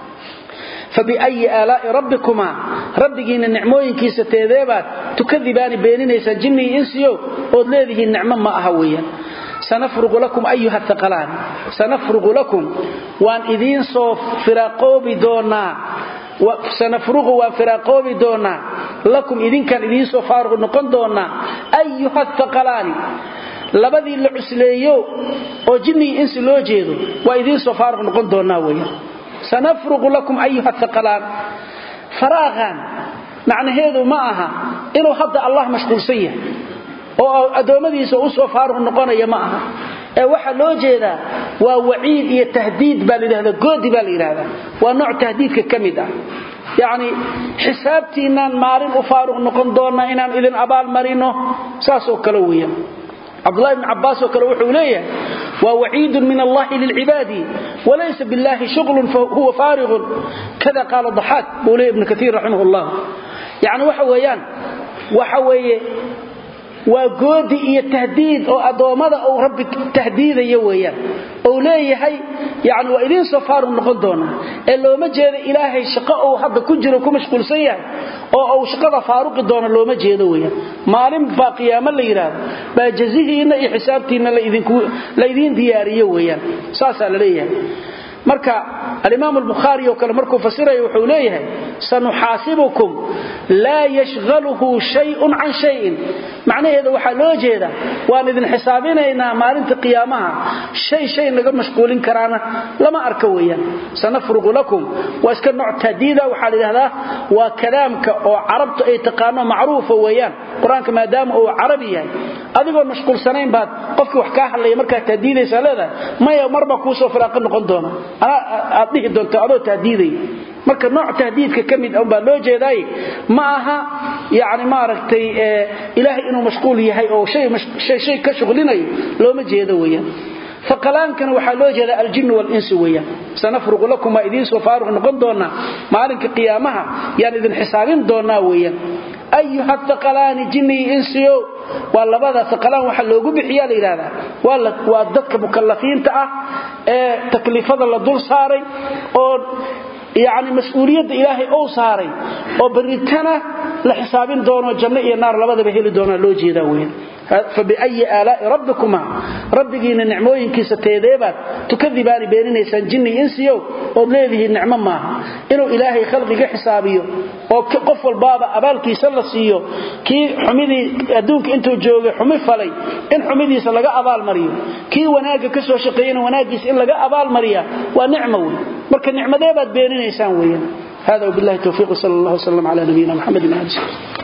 فبأي آلاء ربكما ربكين النعموين كيسة تيذيبات تكذبان بينينيسا جني إنسيو وذلذه النعمة معها ويا سنفرغ لكم أيها الثقلان سنفرغ لكم وأن إذين صوف فراقو بدونا وسنفرغ وفراقو بدونا لكم إذن كان إذين سفارغ نقن دونا أيها الثقلان لبدي العسليو وجني إنس لو جيدو وإذين سفارغ نقن دونا ويا سنفرغ لكم أيها الثقلان فراغا معنى هذا معها إنه حتى الله مشغول سيه وأدومدي سفارغ نقن يا معها waxa loo jeedaa waa waciid iyo tahdiid baa leeyahay goodi baa leeyahay waa nooc tahdiidka kamid ah yaani xisaabtiinaan maarin u faaruq noqon doona inaan idin abaal marino saas oo kale weeyaan Abdullah ibn Abbas oo kale wuxuu leeyahay waa waciid min Allah lil ibadi walaysa billahi shughlun fa huwa faarigh kada qala Dhahak Bulay ibn Kathir rahimahullah yaani waxa weeye وجودي iyo tahdiid oo adoomada oo rabbi tahdiidayo weeyaan oo leeyahay yaani waa idin safar noqon doona ee looma jeedo ilaahay shaqo oo hadda ku jiro ku mashquulsan yahay oo shaqada faaruqi doona looma jeedo weeyaan maalin ba qiyaamo la yiraahdo ba jazihiina iyo xisaabtiina la idin diyaariyo weeyaan saasa la leeyahay marka al-Imam al-Bukhari oo kale markuu fasirayo wuxuu leeyahay sanuhasibukum la yashghaluhu shay'un an shay'in macnaheedu waxa loo jeeda waan idin xisaabinaynaa maalinta qiyaamaha shay naga mashquulin karaana lama arka weeyaan sanafrugu lakum wa iska nooc tadiida waxa la yiraahdaa waa kalaamka oo carabtu ay taqaano macruuf weeyaan quraanka maadaama uu carabi yahay adigoo mashquulsanayn baad qofkii wax ka hadlay marka tadiidaysa leedahay ma marba ku soo firaaqo noqon doona aad dhihi doonto adoo tahdiiday marka nooc tahdiidka kamid ah baa loo jeeday ma aha yaani ma aragtay ilaahay inuu mashquul yahay oo shay ka shaqlinayo looma jeedo weeyaan faqalaankan waxa loo jeeda al-jinn wal ins weeyaan sanafruqu lakum ma idin soo faaruq noqon doona maalinka qiyaamaha yaan idin xisaabin doona weeyaan أيها الثقلان جني إنسيو واللبادة ثقلان وحا لوغو بحيا لإلهذا واددك مكلفين تأه تكليفة الله دول ساري يعني مسؤولية إلهي أو ساري وبريتنا la xisaabin doono janno iyo naar labadaba heli doona loo jeedaa weyn فبأي آلاء ربكما ربكينا نعموين كيسا تيديبات تكذباني بينيسان جني إنسيو وبليذه النعمة معها إنه إلهي خلقك حسابيو وقف البابا أبالكي سلسيو كي حميدي أدونك انتو جوغي حمي فلي إن حميدي سلقاء أبال مريو كي وناك كسو شقيين وناكيس إن لقاء أبال مريا ونعمة مركا النعمة ديبات بينيسان وين هذا وبالله التوفيق صلى الله وسلم على نبينا محمد وعلى آله وصحبه